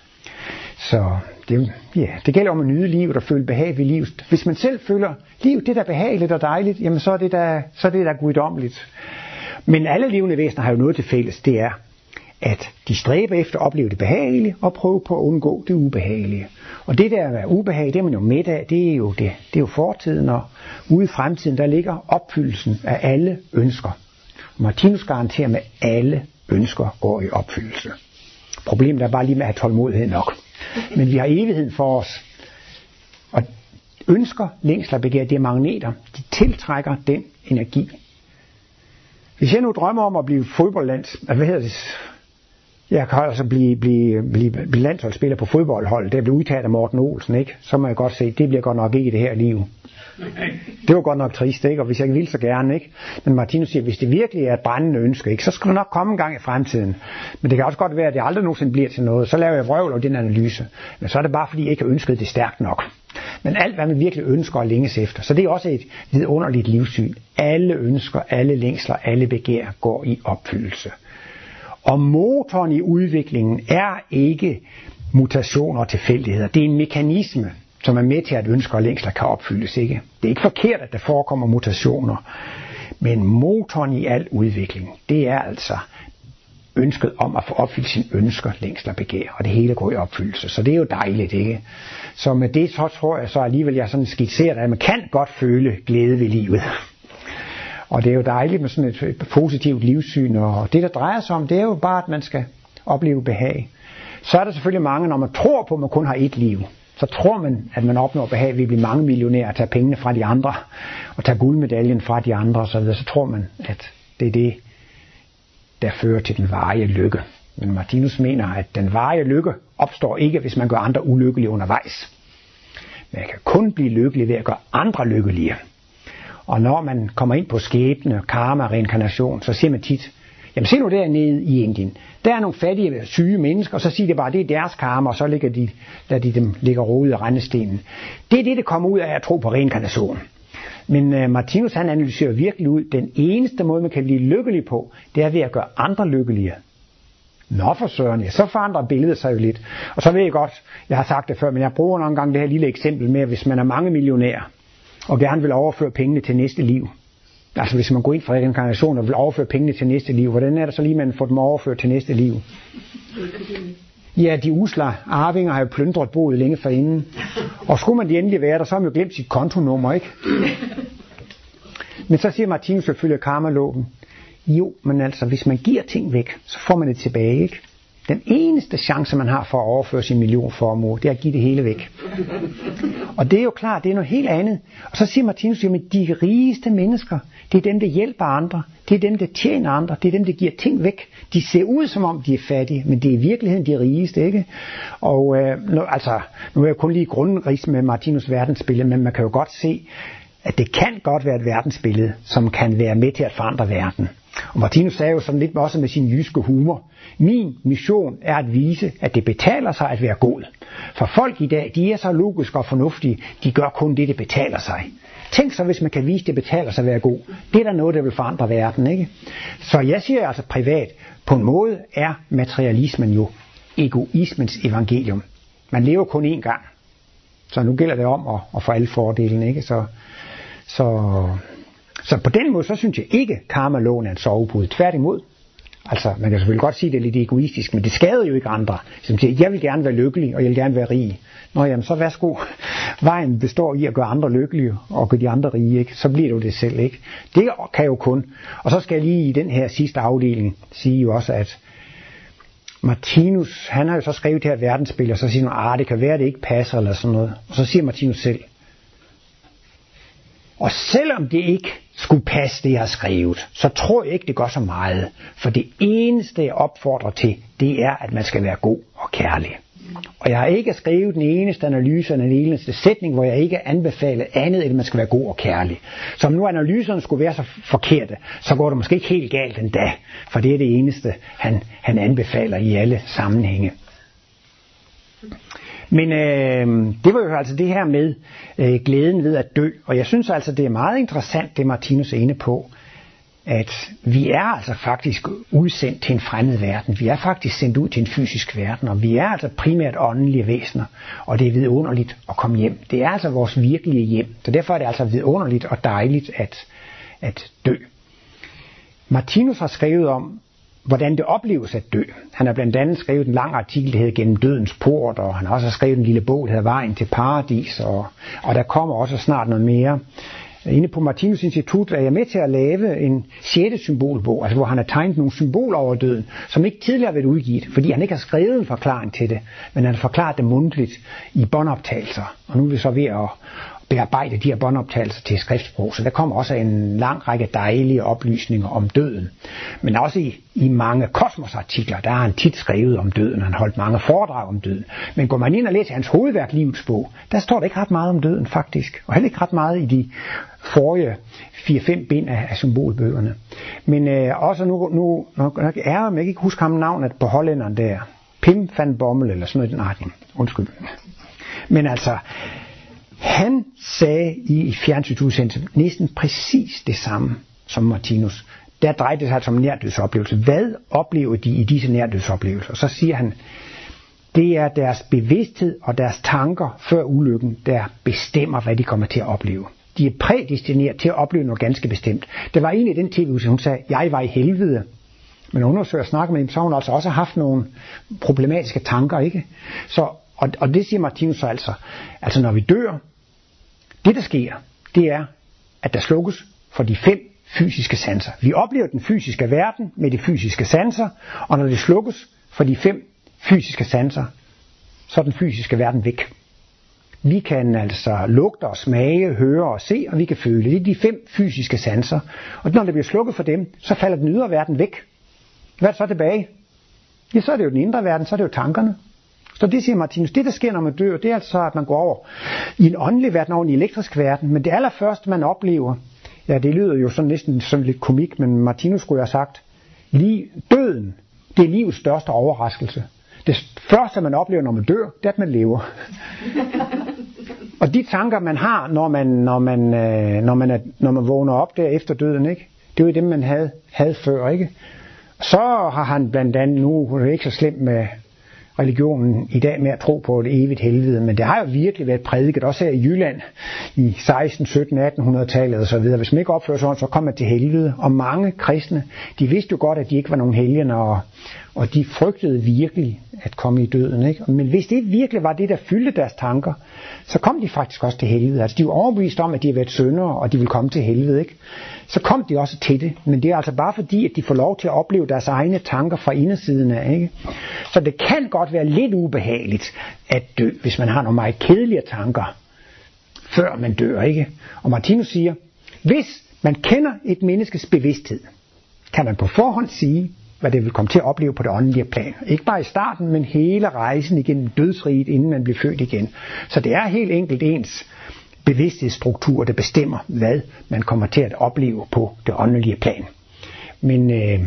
Så det, ja, det gælder om at nyde livet og føle behag ved livet. Hvis man selv føler livet, det der behageligt og dejligt, jamen så er det der, så er det der guddommeligt. Men alle levende væsener har jo noget til fælles, det er, at de stræber efter at opleve det behagelige og prøve på at undgå det ubehagelige. Og det der at være ubehag, det er man jo midt af, det er jo, det, det er jo fortiden, og ude i fremtiden, der ligger opfyldelsen af alle ønsker. Martinus garanterer med, at alle ønsker går i opfyldelse. Problemet er bare lige med at have tålmodighed nok. Men vi har evigheden for os. Og ønsker, længsler, begær, det er magneter. De tiltrækker den energi. Hvis jeg nu drømmer om at blive fodboldlands, hvad hedder det? Jeg kan altså blive, blive, blive, blive landsholdsspiller på fodboldhold. Det bliver udtaget af Morten Olsen, ikke? Så må jeg godt se, det bliver godt nok ikke i det her liv. Det var godt nok trist, ikke? Og hvis jeg vil så gerne, ikke? Men Martinus siger, hvis det virkelig er et brændende ønske, ikke? Så skal det nok komme en gang i fremtiden. Men det kan også godt være, at det aldrig nogensinde bliver til noget. Så laver jeg vrøvl over den analyse. Men så er det bare, fordi jeg ikke har ønsket det stærkt nok. Men alt, hvad man virkelig ønsker og længes efter. Så det er også et vidunderligt livssyn. Alle ønsker, alle længsler, alle begær går i opfyldelse. Og motoren i udviklingen er ikke mutationer og tilfældigheder. Det er en mekanisme, som er med til, at ønsker og længsler kan opfyldes. Ikke? Det er ikke forkert, at der forekommer mutationer. Men motoren i al udvikling, det er altså ønsket om at få opfyldt sine ønsker, længsler og begær. Og det hele går i opfyldelse. Så det er jo dejligt, ikke? Så med det så tror jeg så alligevel, jeg sådan skitserer, at man kan godt føle glæde ved livet. Og det er jo dejligt med sådan et positivt livssyn. Og det, der drejer sig om, det er jo bare, at man skal opleve behag. Så er der selvfølgelig mange, når man tror på, at man kun har ét liv, så tror man, at man opnår behag ved at blive mange millionærer, tage pengene fra de andre, og tage guldmedaljen fra de andre osv., så, så tror man, at det er det, der fører til den varige lykke. Men Martinus mener, at den varige lykke opstår ikke, hvis man gør andre ulykkelige undervejs. Man kan kun blive lykkelig ved at gøre andre lykkelige. Og når man kommer ind på skæbne, karma, reinkarnation, så siger man tit, jamen se nu dernede i Indien, der er nogle fattige, syge mennesker, og så siger det bare, det er deres karma, og så ligger de, lader de dem ligge rodet i rendestenen. Det er det, der kommer ud af at tro på reinkarnation. Men uh, Martinus han analyserer virkelig ud, den eneste måde, man kan blive lykkelig på, det er ved at gøre andre lykkelige. Nå for søren, ja, så forandrer billedet sig jo lidt. Og så ved jeg godt, jeg har sagt det før, men jeg bruger nogle gange det her lille eksempel med, at hvis man er mange millionærer, og gerne vil overføre pengene til næste liv, altså hvis man går ind for reinkarnation og vil overføre pengene til næste liv, hvordan er det så lige, man får dem overført til næste liv? Ja, de usler arvinger har jo plyndret boet længe forinden. Og skulle man de endelig være der, så har man jo glemt sit kontonummer, ikke? Men så siger Martinus selvfølgelig karma-loven. Jo, men altså, hvis man giver ting væk, så får man det tilbage, ikke? Den eneste chance, man har for at overføre sin millionformue, det er at give det hele væk. Og det er jo klart, det er noget helt andet. Og så siger Martinus, at de rigeste mennesker, det er dem, der hjælper andre. Det er dem, der tjener andre. Det er dem, der giver ting væk. De ser ud, som om de er fattige, men det er i virkeligheden de rigeste, ikke? Og øh, nu, altså, nu er jeg kun lige grundrigs med Martinus verdensbillede, men man kan jo godt se, at det kan godt være et verdensbillede, som kan være med til at forandre verden. Og Martinus sagde jo sådan lidt også med sin jyske humor, min mission er at vise, at det betaler sig at være god. For folk i dag, de er så logiske og fornuftige, de gør kun det, det betaler sig. Tænk så, hvis man kan vise, at det betaler sig at være god. Det er da noget, der vil forandre verden, ikke? Så jeg siger altså privat, på en måde er materialismen jo egoismens evangelium. Man lever kun én gang. Så nu gælder det om at, at få alle fordelene, ikke? Så, så, så på den måde, så synes jeg ikke, karma-loven er en sovepude. Tværtimod. Altså, man kan selvfølgelig godt sige, at det er lidt egoistisk, men det skader jo ikke andre. Som siger, jeg vil gerne være lykkelig, og jeg vil gerne være rig. Nå jamen, så værsgo. Vejen består i at gøre andre lykkelige, og gøre de andre rige, ikke? Så bliver det jo det selv, ikke? Det kan jo kun. Og så skal jeg lige i den her sidste afdeling sige jo også, at Martinus, han har jo så skrevet det her verdensbillede, og så siger han, ah, det kan være, at det ikke passer, eller sådan noget. Og så siger Martinus selv, og selvom det ikke skulle passe, det jeg har skrevet, så tror jeg ikke, det gør så meget. For det eneste, jeg opfordrer til, det er, at man skal være god og kærlig. Og jeg har ikke skrevet den eneste analyse eller den eneste sætning, hvor jeg ikke anbefaler andet, end at man skal være god og kærlig. Så om nu analyserne skulle være så forkerte, så går det måske ikke helt galt endda. For det er det eneste, han, han anbefaler i alle sammenhænge. Men øh, det var jo altså det her med øh, glæden ved at dø. Og jeg synes altså, det er meget interessant, det Martinus er inde på, at vi er altså faktisk udsendt til en fremmed verden. Vi er faktisk sendt ud til en fysisk verden, og vi er altså primært åndelige væsener, og det er vidunderligt at komme hjem. Det er altså vores virkelige hjem, så derfor er det altså vidunderligt og dejligt at, at dø. Martinus har skrevet om, hvordan det opleves at dø. Han har blandt andet skrevet en lang artikel, der hedder Gennem dødens port, og han har også skrevet en lille bog, der hedder Vejen til paradis, og, og der kommer også snart noget mere. Inde på Martinus Institut er jeg med til at lave en sjette symbolbog, altså hvor han har tegnet nogle symboler over døden, som ikke tidligere har været udgivet, fordi han ikke har skrevet en forklaring til det, men han har forklaret det mundtligt i båndoptagelser. Og nu er vi så ved at bearbejde de her båndoptagelser til skriftsprog, så der kommer også en lang række dejlige oplysninger om døden. Men også i, i mange kosmosartikler, der har han tit skrevet om døden, han har holdt mange foredrag om døden. Men går man ind og læser hans hovedværk, Livets bog, der står der ikke ret meget om døden faktisk, og heller ikke ret meget i de forrige fire fem bind af, af symbolbøgerne. Men øh, også nu, nu, nu er jeg ikke huske ham navnet på hollænderen der, Pim van Bommel eller sådan noget i den retning. Undskyld. Men altså, Han sagde i fjernsynsudsendelsen næsten præcis det samme som Martinus. Der drejede det sig altså om nærdødsoplevelse. Hvad oplever de i disse nærdødsoplevelser? Og så siger han, det er deres bevidsthed og deres tanker før ulykken, der bestemmer, hvad de kommer til at opleve. De er prædestineret til at opleve noget ganske bestemt. Der var en i den tv-udsendelse, hun sagde, jeg var i helvede. Men undersøger og snakker med dem, så har hun altså også haft nogle problematiske tanker, ikke? Så, og, og det siger Martinus så altså. Altså når vi dør, det der sker, det er, at der slukkes for de fem fysiske sanser. Vi oplever den fysiske verden med de fysiske sanser, og når det slukkes for de fem fysiske sanser, så er den fysiske verden væk. Vi kan altså lugte og smage, høre og se, og vi kan føle. Det er de fem fysiske sanser. Og når det bliver slukket for dem, så falder den ydre verden væk. Hvad er så tilbage? Ja, så er det jo den indre verden, så er det jo tankerne. Så det siger Martinus, det der sker, når man dør, det er altså, at man går over i en åndelig verden, over en elektrisk verden. Men det allerførste, man oplever, ja, det lyder jo sådan næsten som lidt komik, men Martinus skulle have sagt, lige døden, det er livets største overraskelse. Det første, man oplever, når man dør, det er, at man lever. Og de tanker, man har, når man, når man, når man, er, når man vågner op der efter døden, ikke? Det er jo dem, man havde, havde før, ikke? Så har han blandt andet, nu er det ikke så slemt med religionen i dag med at tro på et evigt helvede, men det har jo virkelig været prædiket, også her i Jylland i seksten, sytten, attenhundrede-tallet og så videre. Hvis man ikke opfører sådan, så kommer man til helvede. Og mange kristne, de vidste jo godt, at de ikke var nogen helgener, og, og de frygtede virkelig at komme i døden, ikke? Men hvis det virkelig var det, der fyldte deres tanker, så kom de faktisk også til helvede. Altså de var overbevist om, at de havde været syndere, og de ville komme til helvede, ikke? Så kom de også til det, men det er altså bare fordi, at de får lov til at opleve deres egne tanker fra indersiden af, ikke? Så det kan godt være lidt ubehageligt at dø, hvis man har nogle meget kedelige tanker, før man dør, ikke? Og Martinus siger, hvis man kender et menneskes bevidsthed, kan man på forhånd sige, hvad det vil komme til at opleve på det åndelige plan. Ikke bare i starten, men hele rejsen igennem dødsriget, inden man bliver født igen. Så det er helt enkelt ens bevidsthedsstruktur, der bestemmer, hvad man kommer til at opleve på det åndelige plan. Men øh,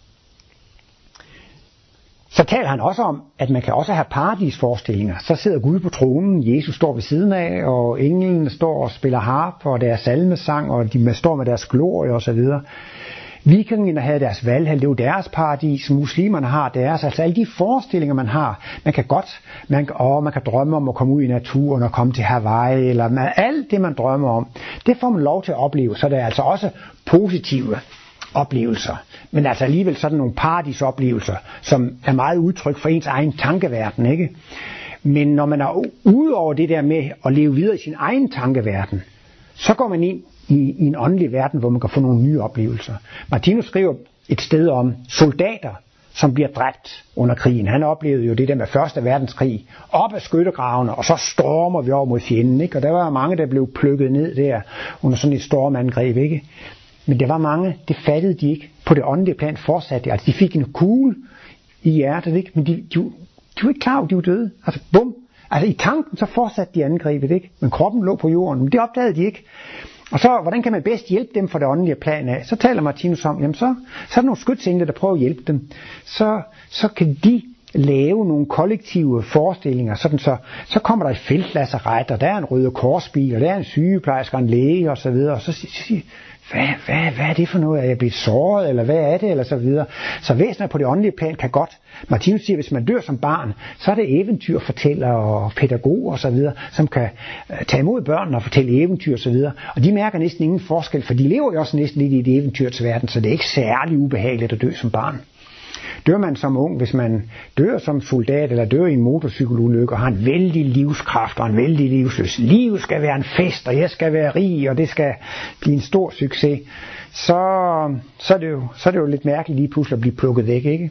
så taler han også om, at man kan også have paradisforestillinger. Så sidder Gud på tronen, Jesus står ved siden af, og englene står og spiller harp, og der er salmesang, og de står med deres glorie osv. Vikingerne havde deres valghal, det er jo deres paradis, muslimerne har deres, altså alle de forestillinger man har, man kan godt, man, åh, man kan drømme om at komme ud i naturen og komme til Hawaii, eller man, alt det man drømmer om, det får man lov til at opleve, så der er altså også positive oplevelser, men altså alligevel sådan nogle paradisoplevelser, som er meget udtryk for ens egen tankeverden, ikke? Men når man er ude over det der med at leve videre i sin egen tankeverden, så går man ind i, i en åndelig verden, hvor man kan få nogle nye oplevelser. Martinus skriver et sted om soldater, som bliver dræbt under krigen. Han oplevede jo det der med første verdenskrig, op ad skyttegravene, og så stormer vi over mod fjenden, ikke? Og der var mange, der blev plukket ned der under sådan et stormangreb, ikke? Men der var mange, det fattede de ikke. På det åndelige plan fortsatte de. Altså de fik en kugle i hjertet, ikke? Men de, de, de var ikke klar over, de var døde. Altså bum. Altså i tanken, så fortsatte de angrebet, ikke? Men kroppen lå på jorden. Men det opdagede de ikke. Og så, hvordan kan man bedst hjælpe dem for det åndelige plan af? Så taler Martinus om, jamen så, så er der nogle skytsengle, der prøver at hjælpe dem. Så, så kan de lave nogle kollektive forestillinger, sådan så, så kommer der et feltlasseret, og der er en Røde Korsbil, og der er en sygeplejerske og en læge, og så videre, og så siger hvad, hvad, hvad er det for noget? Er jeg blevet såret, eller hvad er det, eller så videre. Så væsener på det åndelige plan kan godt. Martinus siger, hvis man dør som barn, så er det eventyrfortællere og pædagoger og så videre, som kan tage imod børnene og fortælle eventyr og så videre. Og de mærker næsten ingen forskel, for de lever jo også næsten lidt i et eventyrsverden, så det er ikke særlig ubehageligt at dø som barn. Dør man som ung, hvis man dør som soldat eller dør i en motorcykelulykke og har en vældig livskraft og en vældig livsløs. Livet skal være en fest, og jeg skal være rig, og det skal blive en stor succes. Så, så, er, det jo, så er det jo lidt mærkeligt lige pludselig at blive plukket væk, ikke?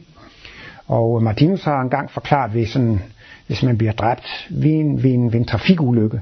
Og Martinus har engang forklaret, ved sådan, hvis man bliver dræbt ved en, ved en, ved en trafikulykke,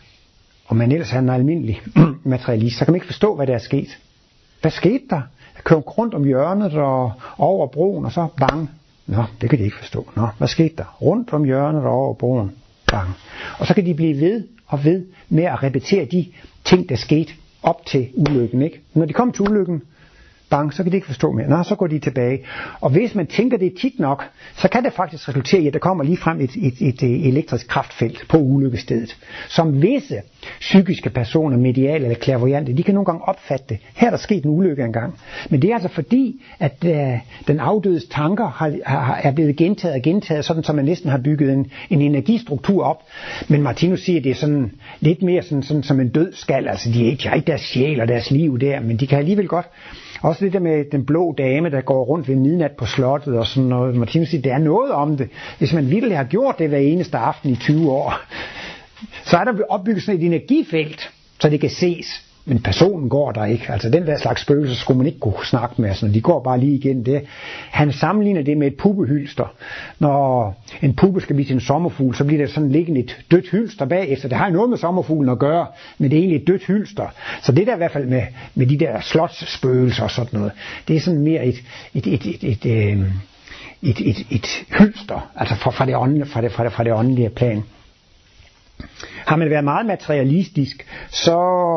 og man ellers er en almindelig materialist, så kan man ikke forstå, hvad der er sket. Hvad skete der? Jeg kører rundt om hjørnet og over broen, og så bang. Nå, det kan de ikke forstå. Nå, hvad skete der? Rundt om hjørnet og over broen. Bang. Og så kan de blive ved og ved med at repetere de ting, der skete op til ulykken, ikke? Når de kom til ulykken, bang, så kan de ikke forstå mere. Nå, så går de tilbage. Og hvis man tænker det tit nok, så kan det faktisk resultere i, at der kommer lige frem et, et, et, et elektrisk kraftfelt på ulykkestedet, som visse psykiske personer, mediale eller clairvoyante, de kan nogle gange opfatte det. Her er der sket en ulykke engang. Men det er altså fordi, at øh, den afdødes tanker har, har, er blevet gentaget og gentaget, sådan som man næsten har bygget en, en energistruktur op. Men Martinus siger, at det er sådan lidt mere sådan, sådan som en død skal. Altså de, de har ikke deres sjæl og deres liv der, men de kan alligevel godt. Også det der med den blå dame, der går rundt ved midnat på slottet og sådan noget. Martinus siger, det er noget om det. Hvis man virkelig har gjort det hver eneste aften i tyve år, så er der opbygget sådan et energifelt, så det kan ses. Men personen går der ikke. Altså den der slags spøgelser skulle man ikke kunne snakke med. Sådan. De går bare lige igen det. Han sammenligner det med et puppehylster. Når en puppe skal vise en sommerfugl, så bliver der sådan liggende et dødt hylster bagefter. Det har jo noget med sommerfuglen at gøre, men det er egentlig et dødt hylster. Så det der i hvert fald med, med de der slotsspøgelser og sådan noget, det er sådan mere et, et, et, et, et, et, et, et, et hylster, altså fra, fra, det åndelige, fra, det, fra, det, fra det åndelige plan. Har man været meget materialistisk, så,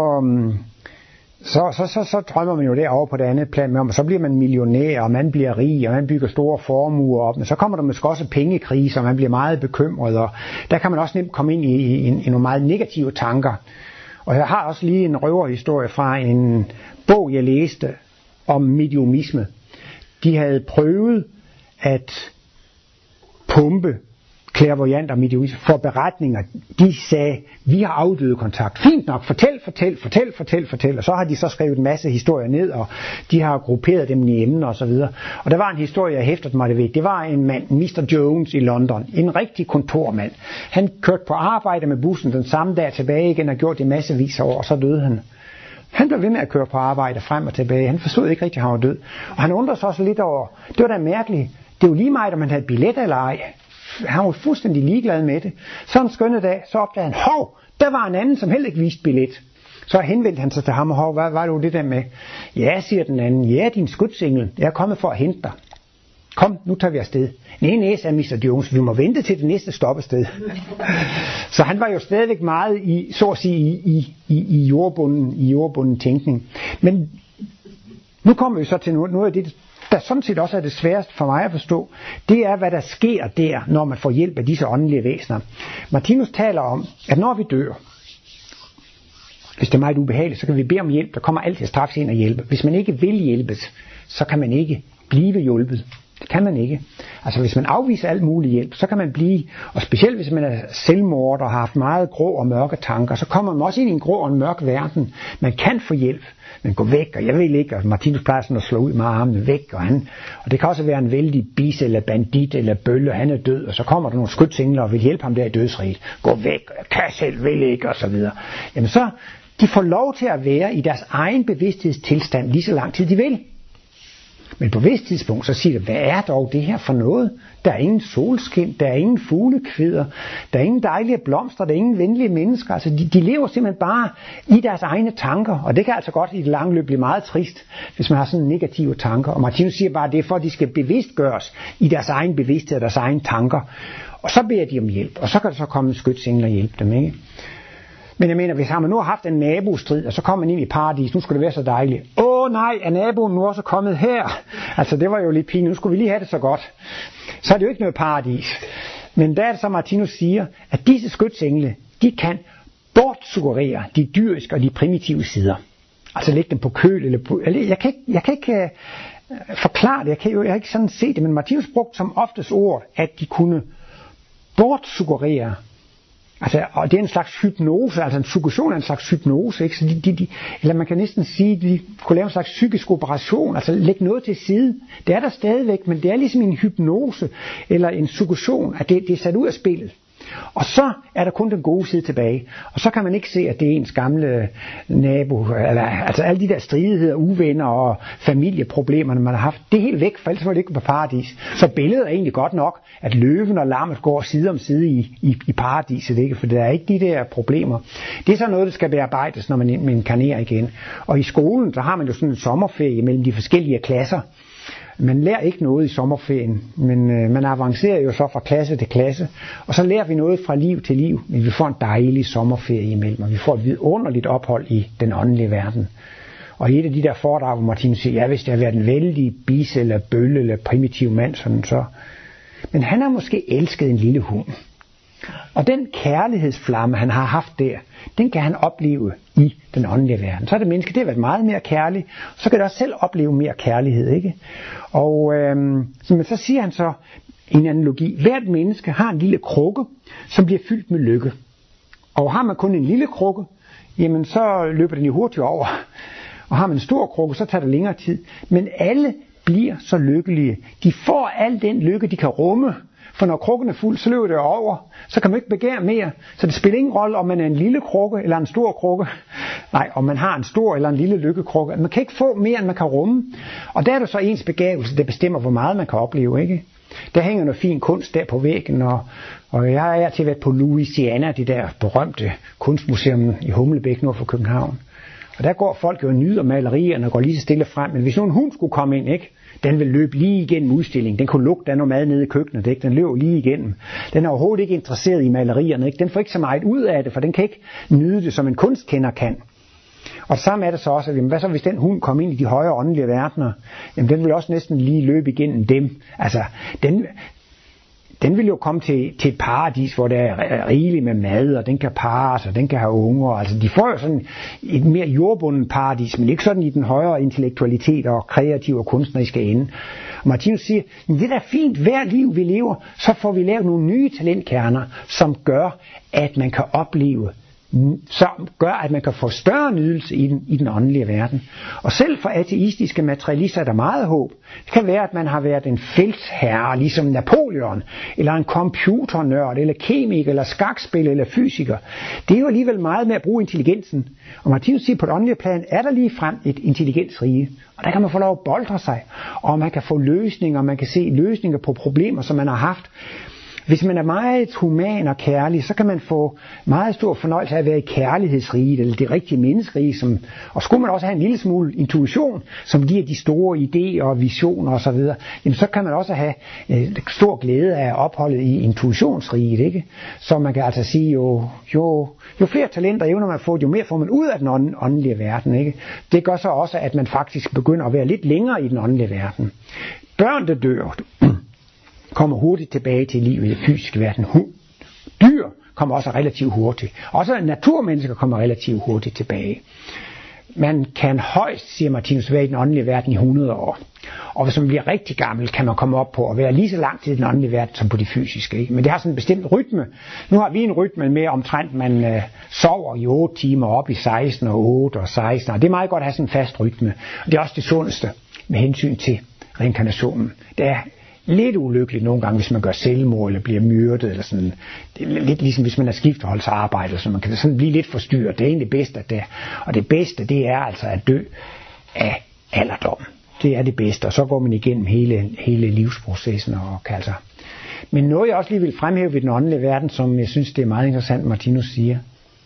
så, så, så, så drømmer man jo derovre på det andet plan med, og så bliver man millionær, og man bliver rig, og man bygger store formuer op, men så kommer der måske også pengekriser, og man bliver meget bekymret, og der kan man også nemt komme ind i, i, i nogle meget negative tanker. Og jeg har også lige en røverhistorie fra en bog, jeg læste om mediumisme. De havde prøvet at pumpe clairvoyanter og mediumister for beretninger. De sagde, vi har afdøde kontakt. Fint nok, fortæl, fortæl, fortæl, fortæl, fortæl. Og så har de så skrevet en masse historier ned, og de har grupperet dem i emner og så videre. Og der var en historie, jeg hæftede mig det ved. Det var en mand, mister Jones i London. En rigtig kontormand. Han kørte på arbejde med bussen den samme dag tilbage igen og gjorde det massevis af år, og så døde han. Han blev ved med at køre på arbejde frem og tilbage. Han forstod ikke rigtig, at han var død. Og han undrede sig også lidt over, det var da mærkeligt. Det var lige meget, om han havde billet eller ej. Han var fuldstændig ligeglad med det. Så en skønne dag, så opdagede han, hov, der var en anden, som heller ikke viste billet. Så henvendte han sig til ham, og hov, hvad var det det der med? Ja, siger den anden, ja, din skudsingel, jeg er kommet for at hente dig. Kom, nu tager vi afsted. Nej, nej, sagde mister Jones, vi må vente til det næste stoppested. Så han var jo stadigvæk meget i, så at sige, i, i, i jordbunden, i jordbunden tænkning. Men nu kommer vi så til noget, noget af det, der sådan set også er det sværeste for mig at forstå, det er, hvad der sker der, når man får hjælp af disse åndelige væsener. Martinus taler om, at når vi dør, hvis det er meget ubehageligt, så kan vi bede om hjælp. Der kommer altid straks ind og hjælpe. Hvis man ikke vil hjælpes, så kan man ikke blive hjulpet. Det kan man ikke. Altså hvis man afviser alt mulig hjælp, så kan man blive, og specielt hvis man er selvmorder og har haft meget grå og mørke tanker, så kommer man også ind i en grå og en mørk verden. Man kan få hjælp, men gå væk, og jeg vil ikke, og Martinus plejer sådan at slå ud med armene væk, og han, og det kan også være en vældig bis eller bandit eller bølle, og han er død, og så kommer der nogle skytsengler og vil hjælpe ham der i dødsriget. Gå væk, jeg kan selv, vil ikke, og så videre. Jamen så, de får lov til at være i deres egen bevidsthedstilstand lige så lang tid de vil. Men på et vist tidspunkt, så siger det, hvad er dog det her for noget? Der er ingen solskin, der er ingen fuglekvider, der er ingen dejlige blomster, der er ingen venlige mennesker. Altså, de, de lever simpelthen bare i deres egne tanker, og det kan altså godt i det lange løb blive meget trist, hvis man har sådan negative tanker. Og Martinus siger bare, at det er for, at de skal bevidstgøres i deres egen bevidsthed og deres egne tanker. Og så beder de om hjælp, og så kan der så komme en skytsengel og hjælpe dem, ikke? Men jeg mener, hvis man nu har haft en nabostrid, og så kommer man ind i paradis, nu skulle det være så dejligt. Åh nej, er naboen nu også kommet her? Altså det var jo lidt pinligt, nu skulle vi lige have det så godt. Så er det jo ikke noget paradis. Men der er det så, Martinus siger, at disse skytsengle, de kan bortsuggerere de dyriske og de primitive sider. Altså lægge dem på køl, eller på, eller jeg kan ikke, jeg kan ikke uh, forklare det, jeg kan jo jeg har ikke sådan se det, men Martinus brugte som oftest ord, at de kunne bortsuggerere. Altså, og det er en slags hypnose, altså en suggestion er en slags hypnose, ikke? Så de, de, de, eller man kan næsten sige, at de kunne lave en slags psykisk operation, altså lægge noget til side. Det er der stadigvæk, men det er ligesom en hypnose, eller en suggestion, at det, det er sat ud af spillet. Og så er der kun den gode side tilbage. Og så kan man ikke se, at det er ens gamle nabo, eller altså alle de der stridigheder, uvenner og familieproblemer, man har haft. Det er helt væk, for ellers var det ikke på paradis. Så billedet er egentlig godt nok, at løven og lammet går side om side i, i, i paradiset, ikke? For der er ikke de der problemer. Det er så noget, der skal bearbejdes, når man inkarnerer igen. Og i skolen, så har man jo sådan en sommerferie mellem de forskellige klasser. Man lærer ikke noget i sommerferien, men øh, man avancerer jo så fra klasse til klasse, og så lærer vi noget fra liv til liv, men vi får en dejlig sommerferie imellem, og vi får et vidunderligt ophold i den åndelige verden. Og i et af de der foredrag, hvor Martinus siger, ja, hvis det har været en vældig bis eller bølle eller primitiv mand, sådan så. Men han har måske elsket en lille hund. Og den kærlighedsflamme, han har haft der, den kan han opleve i den åndelige verden. Så er det menneske, det har været meget mere kærlig, så kan det også selv opleve mere kærlighed, ikke? Og øhm, så, så siger han så en analogi, hvert menneske har en lille krukke, som bliver fyldt med lykke. Og har man kun en lille krukke, jamen så løber den jo hurtigt over. Og har man en stor krukke, så tager det længere tid. Men alle bliver så lykkelige. De får al den lykke, de kan rumme. For når krukken er fuld, så løber det over. Så kan man ikke begære mere. Så det spiller ingen rolle, om man er en lille krukke eller en stor krukke. Nej, om man har en stor eller en lille lykkekrukke. Man kan ikke få mere, end man kan rumme. Og der er det så ens begavelse, der bestemmer, hvor meget man kan opleve, ikke? Der hænger noget fin kunst der på væggen, og, og jeg er til at være på Louisiana, det der berømte kunstmuseum i Humlebæk nord for København. Og der går folk jo og nyder malerierne og går lige så stille frem. Men hvis nogen hund skulle komme ind, ikke? Den vil løbe lige igennem udstillingen. Den kunne lugte, der er noget mad nede i køkkenet, ikke? Den løber lige igennem. Den er overhovedet ikke interesseret i malerierne, ikke? Den får ikke så meget ud af det, for den kan ikke nyde det, som en kunstkender kan. Og sammen er det så også, at jamen, hvad så hvis den hund kom ind i de højere åndelige verdener? Jamen den vil også næsten lige løbe igennem dem. Altså, den, den vil jo komme til, til et paradis, hvor der er rigeligt med mad, og den kan parres, og den kan have unger. Altså, de får jo sådan et mere jordbunden paradis, men ikke sådan i den højere intellektualitet og kreativ og kunstneriske ende. Og Martinus siger, det er da fint, hver liv vi lever, så får vi lavet nogle nye talentkerner, som gør, at man kan opleve, som gør, at man kan få større nydelse i den, i den åndelige verden. Og selv for ateistiske materialister er der meget håb. Det kan være, at man har været en feltherre, ligesom Napoleon, eller en computernørd, eller kemiker, eller skakspiller, eller fysiker. Det er jo alligevel meget med at bruge intelligensen. Og Martinus siger, på det åndelige plan er der lige frem et intelligensrige. Og der kan man få lov at boldre sig, og man kan få løsninger, man kan se løsninger på problemer, som man har haft. Hvis man er meget human og kærlig, så kan man få meget stor fornøjelse af at være i kærlighedsriget, eller det rigtige menneskerige. Som, og skulle man også have en lille smule intuition, som giver de store idéer og visioner osv., jamen så kan man også have øh, stor glæde af opholdet i intuitionsriget, ikke? Så man kan altså sige, jo, jo, jo flere talenter evner man får, jo mere får man ud af den åndelige verden, ikke? Det gør så også, at man faktisk begynder at være lidt længere i den åndelige verden. Børn, der dør, kommer hurtigt tilbage til livet i den fysiske verden. Dyr kommer også relativt hurtigt. Også naturmennesker kommer relativt hurtigt tilbage. Man kan højst, siger Martinus, være i den åndelige verden i hundrede år. Og hvis man bliver rigtig gammel, kan man komme op på at være lige så langt i den åndelige verden som på de fysiske. Ikke? Men det har sådan en bestemt rytme. Nu har vi en rytme med omtrent, man øh, sover i otte timer op i seksten og otte og seksten. Og det er meget godt at have sådan en fast rytme. Og det er også det sundeste med hensyn til reinkarnationen. Det er lidt ulykkeligt nogle gange, hvis man gør selvmord eller bliver myrdet eller sådan. Det er lidt ligesom hvis man er skifteholdsarbejder, så man kan sådan blive lidt forstyrret. Det er egentlig bedst at det. Og det bedste, det er altså at dø af alderdom. Det er det bedste, og så går man igennem hele, hele livsprocessen og kan altså. Men noget jeg også lige vil fremhæve ved den åndelige verden, som jeg synes det er meget interessant, Martinus siger.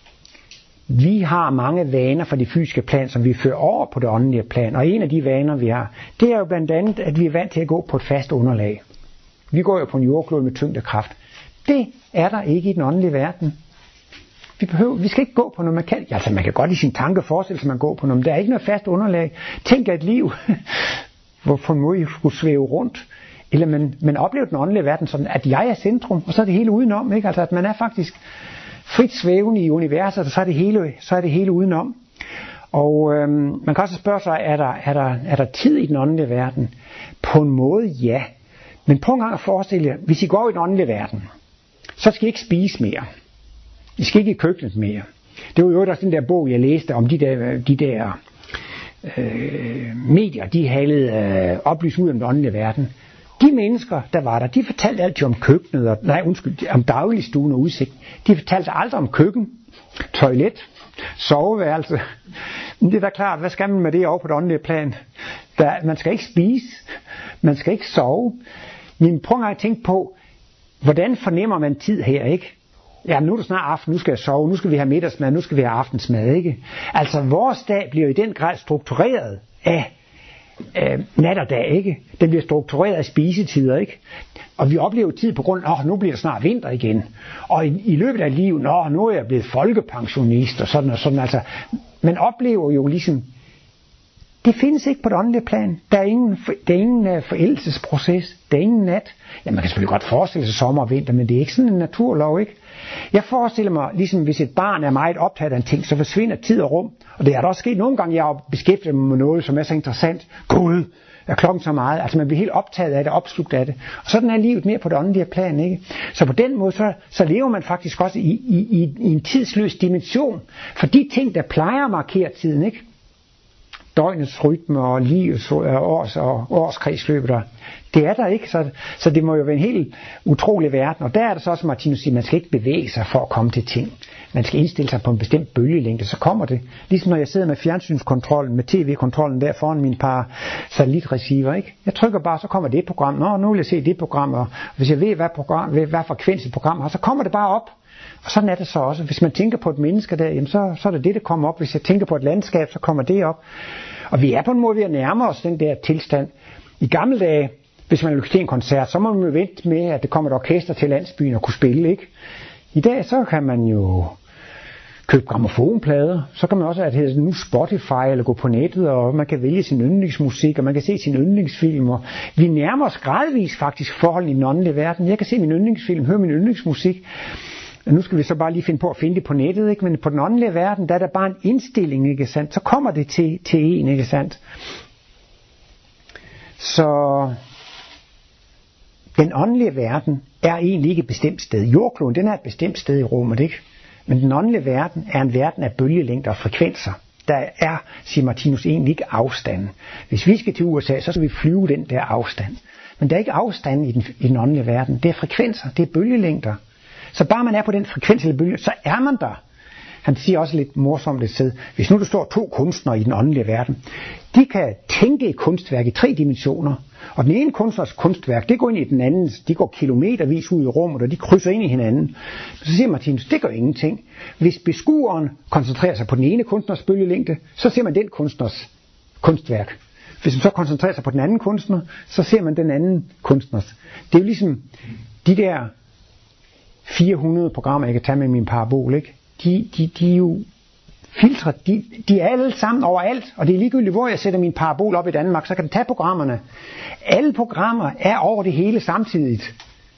Vi har mange vaner fra det fysiske plan, som vi fører over på det åndelige plan. Og en af de vaner, vi har, det er jo blandt andet, at vi er vant til at gå på et fast underlag. Vi går jo på en jordklode med tyngdekraft. Det er der ikke i den åndelige verden. Vi, behøver, vi skal ikke gå på noget, man kan. Altså, man kan godt i sin tanke forestille sig, at man går på noget, men der er ikke noget fast underlag. Tænk et liv, hvor på en måde I skulle svæve rundt. Eller man, man oplever den åndelige verden sådan, at jeg er centrum, og så er det hele udenom. Ikke? Altså, at man er faktisk frit svævende i universet, og så er det hele, så er det hele udenom. Og øhm, man kan også spørge sig, er der, er, der, er der tid i den åndelige verden? På en måde, ja. Men på en gang at forestille jer, hvis I går i den åndelige verden, så skal I ikke spise mere. I skal ikke i køkkenet mere. Det var jo også den der bog, jeg læste om de der, de der øh, medier, de havde øh, oplyst ud om den åndelige verden. De mennesker, der var der, de fortalte altid om køkkenet, og, nej undskyld, om dagligstuen og udsigt. De fortalte aldrig om køkken, toilet, soveværelse. Men det er da klart, hvad skal man med det over på det åndelige plan? Der, man skal ikke spise, man skal ikke sove. Men prøv engang at tænke på, hvordan fornemmer man tid her, ikke? Ja, nu er det snart aften, nu skal jeg sove, nu skal vi have middagsmad, nu skal vi have aftensmad, ikke? Altså, vores dag bliver i den grad struktureret af Øh, nat og dag, ikke? Den bliver struktureret af spisetider, ikke? Og vi oplever tid på grund af, åh, nu bliver det snart vinter igen. Og i, i løbet af livet, nå, nu er jeg blevet folkepensionist og sådan og sådan. Altså, man oplever jo ligesom Det findes ikke på det åndelige plan. Der er ingen, der er ingen uh, forældelsesproces. Der er ingen nat. Ja, man kan selvfølgelig godt forestille sig sommer og vinter, men det er ikke sådan en naturlov, ikke? Jeg forestiller mig, ligesom hvis et barn er meget optaget af en ting, så forsvinder tid og rum. Og det er der også sket nogle gange, jeg har beskæftiget mig med noget, som er så interessant. Gud, er klokken så meget? Altså man bliver helt optaget af det, opslugt af det. Og sådan er livet mere på det åndelige plan, ikke? Så på den måde, så, så lever man faktisk også i, i, i, i en tidsløs dimension. For de ting, der plejer at markere tiden, ikke? Døgnets rytme og livets års, og årskredsløbet, der, det er der ikke, så, så det må jo være en helt utrolig verden. Og der er det så også, Martinus siger, man skal ikke bevæge sig for at komme til ting. Man skal indstille sig på en bestemt bølgelængde, så kommer det. Ligesom når jeg sidder med fjernsynskontrollen, med tv-kontrollen der foran mine par satellitreceiver, ikke? Jeg trykker bare, så kommer det program. Nå, nu vil jeg se det program, og hvis jeg ved, hvad, program, hvad frekvens et program har, så kommer det bare op. Og sådan er det så også. Hvis man tænker på et menneske der, jamen så, så er det det, der kommer op. Hvis jeg tænker på et landskab, så kommer det op. Og vi er på en måde ved at nærme os den der tilstand. I gamle dage, hvis man vil til en koncert, så må man jo vente med, at det kommer et orkester til landsbyen og kunne spille, ikke? I dag, så kan man jo købe grammofonplader. Så kan man også, at det hedder nu Spotify, eller gå på nettet, og man kan vælge sin yndlingsmusik, og man kan se sin yndlingsfilm. Og vi nærmer os gradvist faktisk forholdene i den åndelige verden. Jeg kan se min yndlingsfilm, høre min yndlingsmusik. Og nu skal vi så bare lige finde på at finde det på nettet, ikke? Men på den åndelige verden, der er der bare en indstilling, ikke sandt? Så kommer det til, til en, ikke sandt? Så den åndelige verden er egentlig ikke et bestemt sted. Jordkloden, den er et bestemt sted i rummet, ikke? Men den åndelige verden er en verden af bølgelængder og frekvenser. Der er, siger Martinus, egentlig ikke afstanden. Hvis vi skal til U S A, så skal vi flyve den der afstand. Men der er ikke afstand i den, i den åndelige verden. Det er frekvenser, det er bølgelængder. Så bare man er på den frekvens eller bølge, så er man der. Han siger også lidt morsomt et sted. Hvis nu der står to kunstnere i den åndelige verden, de kan tænke et kunstværk i tre dimensioner. Og den ene kunstners kunstværk, det går ind i den anden. De går kilometervis ud i rummet, og de krydser ind i hinanden. Så siger Martinus, det gør ingenting. Hvis beskueren koncentrerer sig på den ene kunstners bølgelængde, så ser man den kunstners kunstværk. Hvis man så koncentrerer sig på den anden kunstner, så ser man den anden kunstners. Det er jo ligesom de der fire hundrede programmer, jeg kan tage med min parabol, ikke? De, de, de er jo filtre, de, de er alle sammen overalt, og det er ligegyldigt, hvor jeg sætter min parabol op i Danmark, så kan den tage programmerne. Alle programmer er over det hele samtidigt.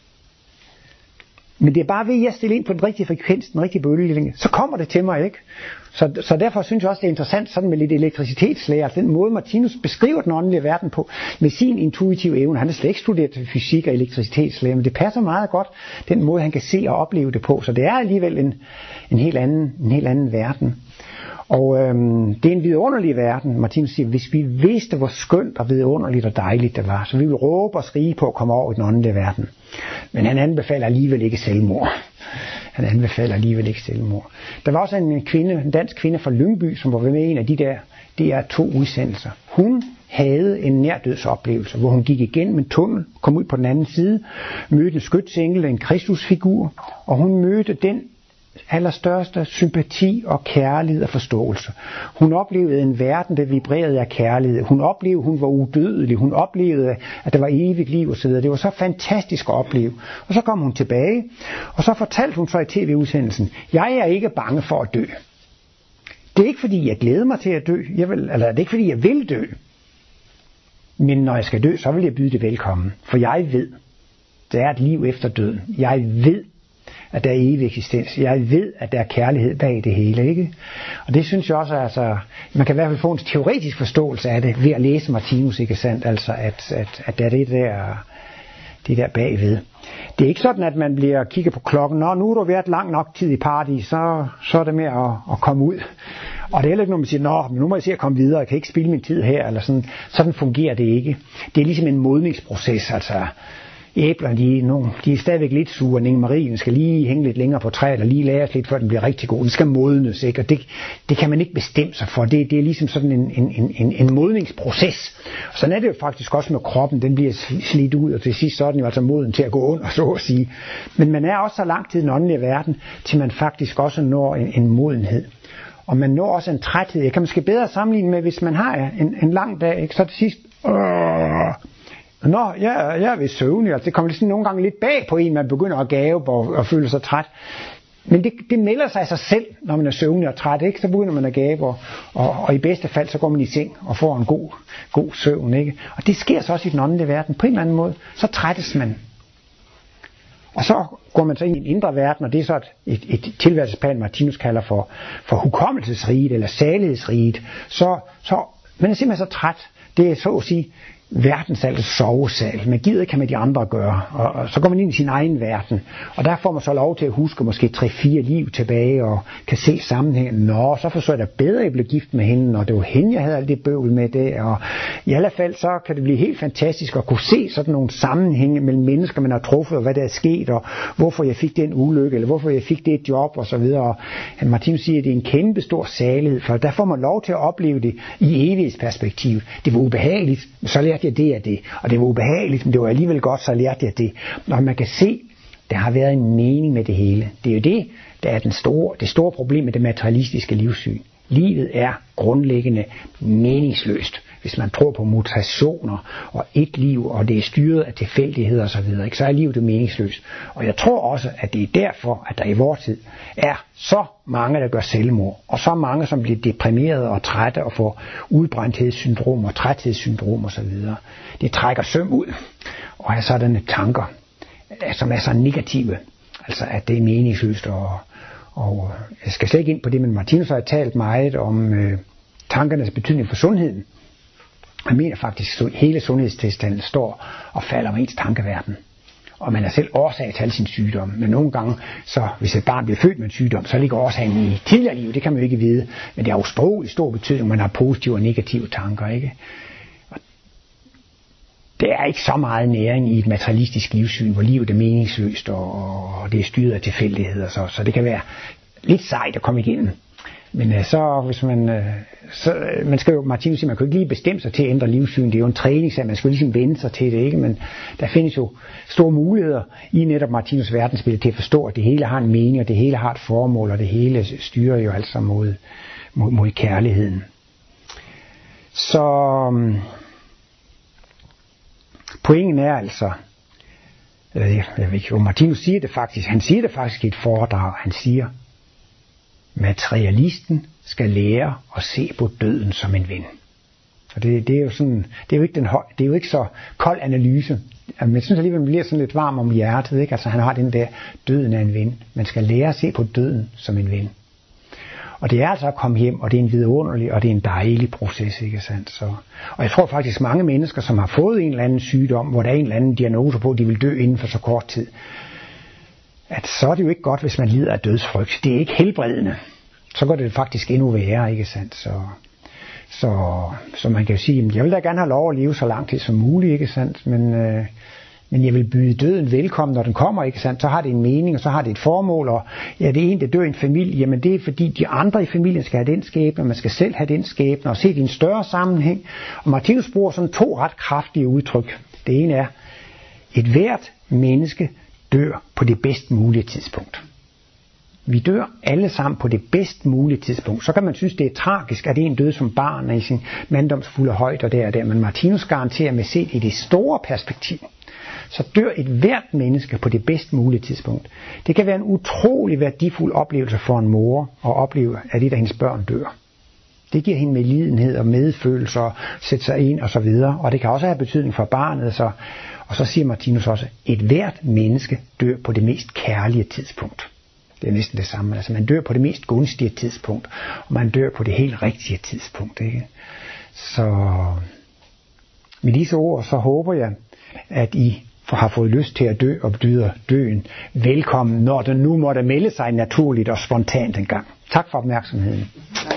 Men det er bare ved, at jeg stiller ind på den rigtige frekvens, den rigtige bølgelængde, så kommer det til mig, ikke? Så, så derfor synes jeg også, det er interessant sådan med lidt elektricitetslære, altså den måde Martinus beskriver den åndelige verden på, med sin intuitive evne. Han har slet ikke studeret fysik og elektricitetslære, men det passer meget godt, den måde han kan se og opleve det på. Så det er alligevel en, en, helt, anden, en helt anden verden. Og øhm, det er en vidunderlig verden. Martinus siger, hvis vi vidste, hvor skønt og vidunderligt og dejligt det var, så vi ville råbe og skrige på at komme over i den åndelige verden. Men han anbefaler alligevel ikke selvmord. Han anbefaler alligevel ikke selvmord. Der var også en kvinde, en dansk kvinde fra Lyngby, som var med i en af de der D R to udsendelser. Hun havde en nærdødsoplevelse, hvor hun gik igennem en tunnel, kom ud på den anden side, mødte en skytsengel, en kristusfigur, og hun mødte den allerstørste sympati og kærlighed og forståelse. Hun oplevede en verden, der vibrerede af kærlighed. Hun oplevede, hun var udødelig. Hun oplevede, at der var evigt liv osv. Det var så fantastisk at opleve. Og så kom hun tilbage, og så fortalte hun så i tv-udsendelsen, jeg er ikke bange for at dø. Det er ikke fordi, jeg glæder mig til at dø. Jeg vil, eller det er ikke fordi, jeg vil dø. Men når jeg skal dø, så vil jeg byde det velkommen. For jeg ved, der er et liv efter døden. Jeg ved, at der er evig eksistens. Jeg ved, at der er kærlighed bag det hele, ikke? Og det synes jeg også, altså, man kan i hvert fald få en teoretisk forståelse af det ved at læse Martinus, ikke sandt? Altså, at, at, at der er det der, det der bagved. Det er ikke sådan, at man bliver kigget på klokken, nå, nu har du været lang nok tid i paradis, så, så er det med at, at komme ud. Og det er heller ikke, når man siger, nå, men nu må jeg se at komme videre, jeg kan ikke spilde min tid her, eller sådan. Sådan fungerer det ikke. Det er ligesom en modningsproces, altså. Æblerne, de er, nogle, de er stadigvæk lidt sure. Inge Marie skal lige hænge lidt længere på træet, eller lige læres lidt, før den bliver rigtig god. Den skal modnes, ikke? Og det, det kan man ikke bestemme sig for. Det, det er ligesom sådan en, en, en, en modningsproces. Og sådan er det jo faktisk også med kroppen. Den bliver slidt ud, og til sidst så er den jo altså moden til at gå under, så at sige. Men man er også så langt i den åndelige verden, til man faktisk også når en, en modenhed. Og man når også en træthed. Jeg kan måske bedre sammenligne med, hvis man har en, en lang dag, ikke? Så til sidst... Øh, Nå, jeg, jeg er ved søvn. Altså, det kommer sådan nogle gange lidt bag på en, man begynder at gave og, og føle sig træt. Men det, det melder sig af sig selv, når man er søvnig og træt, ikke? Så begynder man at gabe, og, og, og i bedste fald, så går man i seng og får en god, god søvn, ikke? Og det sker så også i den åndelige verden. På en eller anden måde, så trættes man. Og så går man så ind i en indre verden, og det er så et, et, et tilværelsesplan, Martinus kalder for, for hukommelsesriget, eller salighedsriget. Så, så man er simpelthen så træt. Det er så at sige verdensaldets sovesal. Man gider ikke have med de andre at gøre. Og, og så går man ind i sin egen verden. Og der får man så lov til at huske måske tre-fire liv tilbage, og kan se sammenhængen. Nå, så forstår jeg da bedre, at jeg blev gift med hende, og det var hende, jeg havde alt det bøvl med det. Og i alle fald, så kan det blive helt fantastisk at kunne se sådan nogle sammenhænge mellem mennesker, man har truffet, og hvad der er sket, og hvorfor jeg fik den ulykke, eller hvorfor jeg fik det job, og så videre. Og Martinus siger, at det er en kæmpe stor salighed, for der får man lov til at opleve det i evighedsperspektiv. Det var ubehageligt, så lærte jeg det og det, og det var ubehageligt, men det var alligevel godt, så lærte jeg det. Når man kan se, der har været en mening med det hele. Det er jo det, der er den store, det store problem med det materialistiske livssyn. Livet er grundlæggende meningsløst, hvis man tror på mutationer og et liv, og det er styret af tilfældigheder og så videre, ikke? Så er livet meningsløst. Og jeg tror også, at det er derfor, at der i vores tid er så mange, der gør selvmord, og så mange, som bliver deprimerede og trætte og får udbrændthedssyndrom og træthedssyndrom og så videre. Det trækker søm ud og har sådanne tanker, som er så negative, altså at det er meningsløst. Og, og jeg skal slet ikke ind på det, men Martinus har talt meget om øh, tankernes betydning for sundheden. Jeg mener faktisk, at hele sundhedstilstanden står og falder med ens tankeverden. Og man er selv årsag til alle sine sygdomme. Men nogle gange, så hvis et barn bliver født med en sygdom, så ligger årsagen i tidligere liv. Det kan man jo ikke vide. Men det har jo sproglig stor betydning, man har positive og negative tanker, ikke? Og det er ikke så meget næring i et materialistisk livssyn, hvor livet er meningsløst, og, og det er styret af tilfældigheder. Så, så det kan være lidt sejt at komme igennem. Men så, hvis man, så, man skal jo, Martinus siger, man kan jo ikke lige bestemme sig til at ændre livssyn. Det er jo en træningssag, man skal ligesom vende sig til det, ikke? Men der findes jo store muligheder i netop Martinus verdensbillede til at forstå, at det hele har en mening, og det hele har et formål, og det hele styrer jo altså mod, mod, mod kærligheden. Så pointen er altså, jeg ved ikke, og Martinus siger det faktisk, han siger det faktisk i et foredrag, han siger, materialisten skal lære at se på døden som en ven. Og det, det er jo sådan, det er jo ikke den høj, det er jo ikke så kold analyse. Men jeg synes alligevel, man bliver sådan lidt varm om hjertet, ikke? Altså han har den der, døden er en ven. Man skal lære at se på døden som en ven. Og det er altså at komme hjem, og det er en vidunderlig, og det er en dejlig proces, ikke sandt? Så, og jeg tror faktisk mange mennesker, som har fået en eller anden sygdom, hvor der er en eller anden diagnose på, at de vil dø inden for så kort tid, at så er det jo ikke godt, hvis man lider af dødsfrygt. Det er ikke helbredende. Så går det faktisk endnu værre, ikke sandt? Så, så, så man kan jo sige, at jeg vil da gerne have lov at leve så lang tid som muligt, ikke sandt? Men, øh, men jeg vil byde døden velkommen, når den kommer, ikke sandt? Så har det en mening, og så har det et formål, og ja, det er en, der dør i en familie, jamen det er fordi de andre i familien skal have den skæbne, og man skal selv have den skæbne, og se det i en større sammenhæng. Og Martinus bruger sådan to ret kraftige udtryk. Det ene er, et hvert menneske dør på det bedst mulige tidspunkt. Vi dør alle sammen på det bedst mulige tidspunkt. Så kan man synes, det er tragisk, at en døde som barn i sin manddomsfulde højde og der og der. Men Martinus garanterer med set i det store perspektiv, så dør et hvert menneske på det bedst mulige tidspunkt. Det kan være en utrolig værdifuld oplevelse for en mor at opleve, at et af hendes børn dør. Det giver hende medlidenhed og medfølelse og sætte sig ind og så videre. Og det kan også have betydning for barnet. Så, og så siger Martinus også, et hvert menneske dør på det mest kærlige tidspunkt. Det er næsten det samme. Altså man dør på det mest gunstige tidspunkt, og man dør på det helt rigtige tidspunkt, ikke? Så med disse ord, så håber jeg, at I har fået lyst til at dø og byder døden velkommen, når den nu måtte melde sig naturligt og spontant en gang. Tak for opmærksomheden.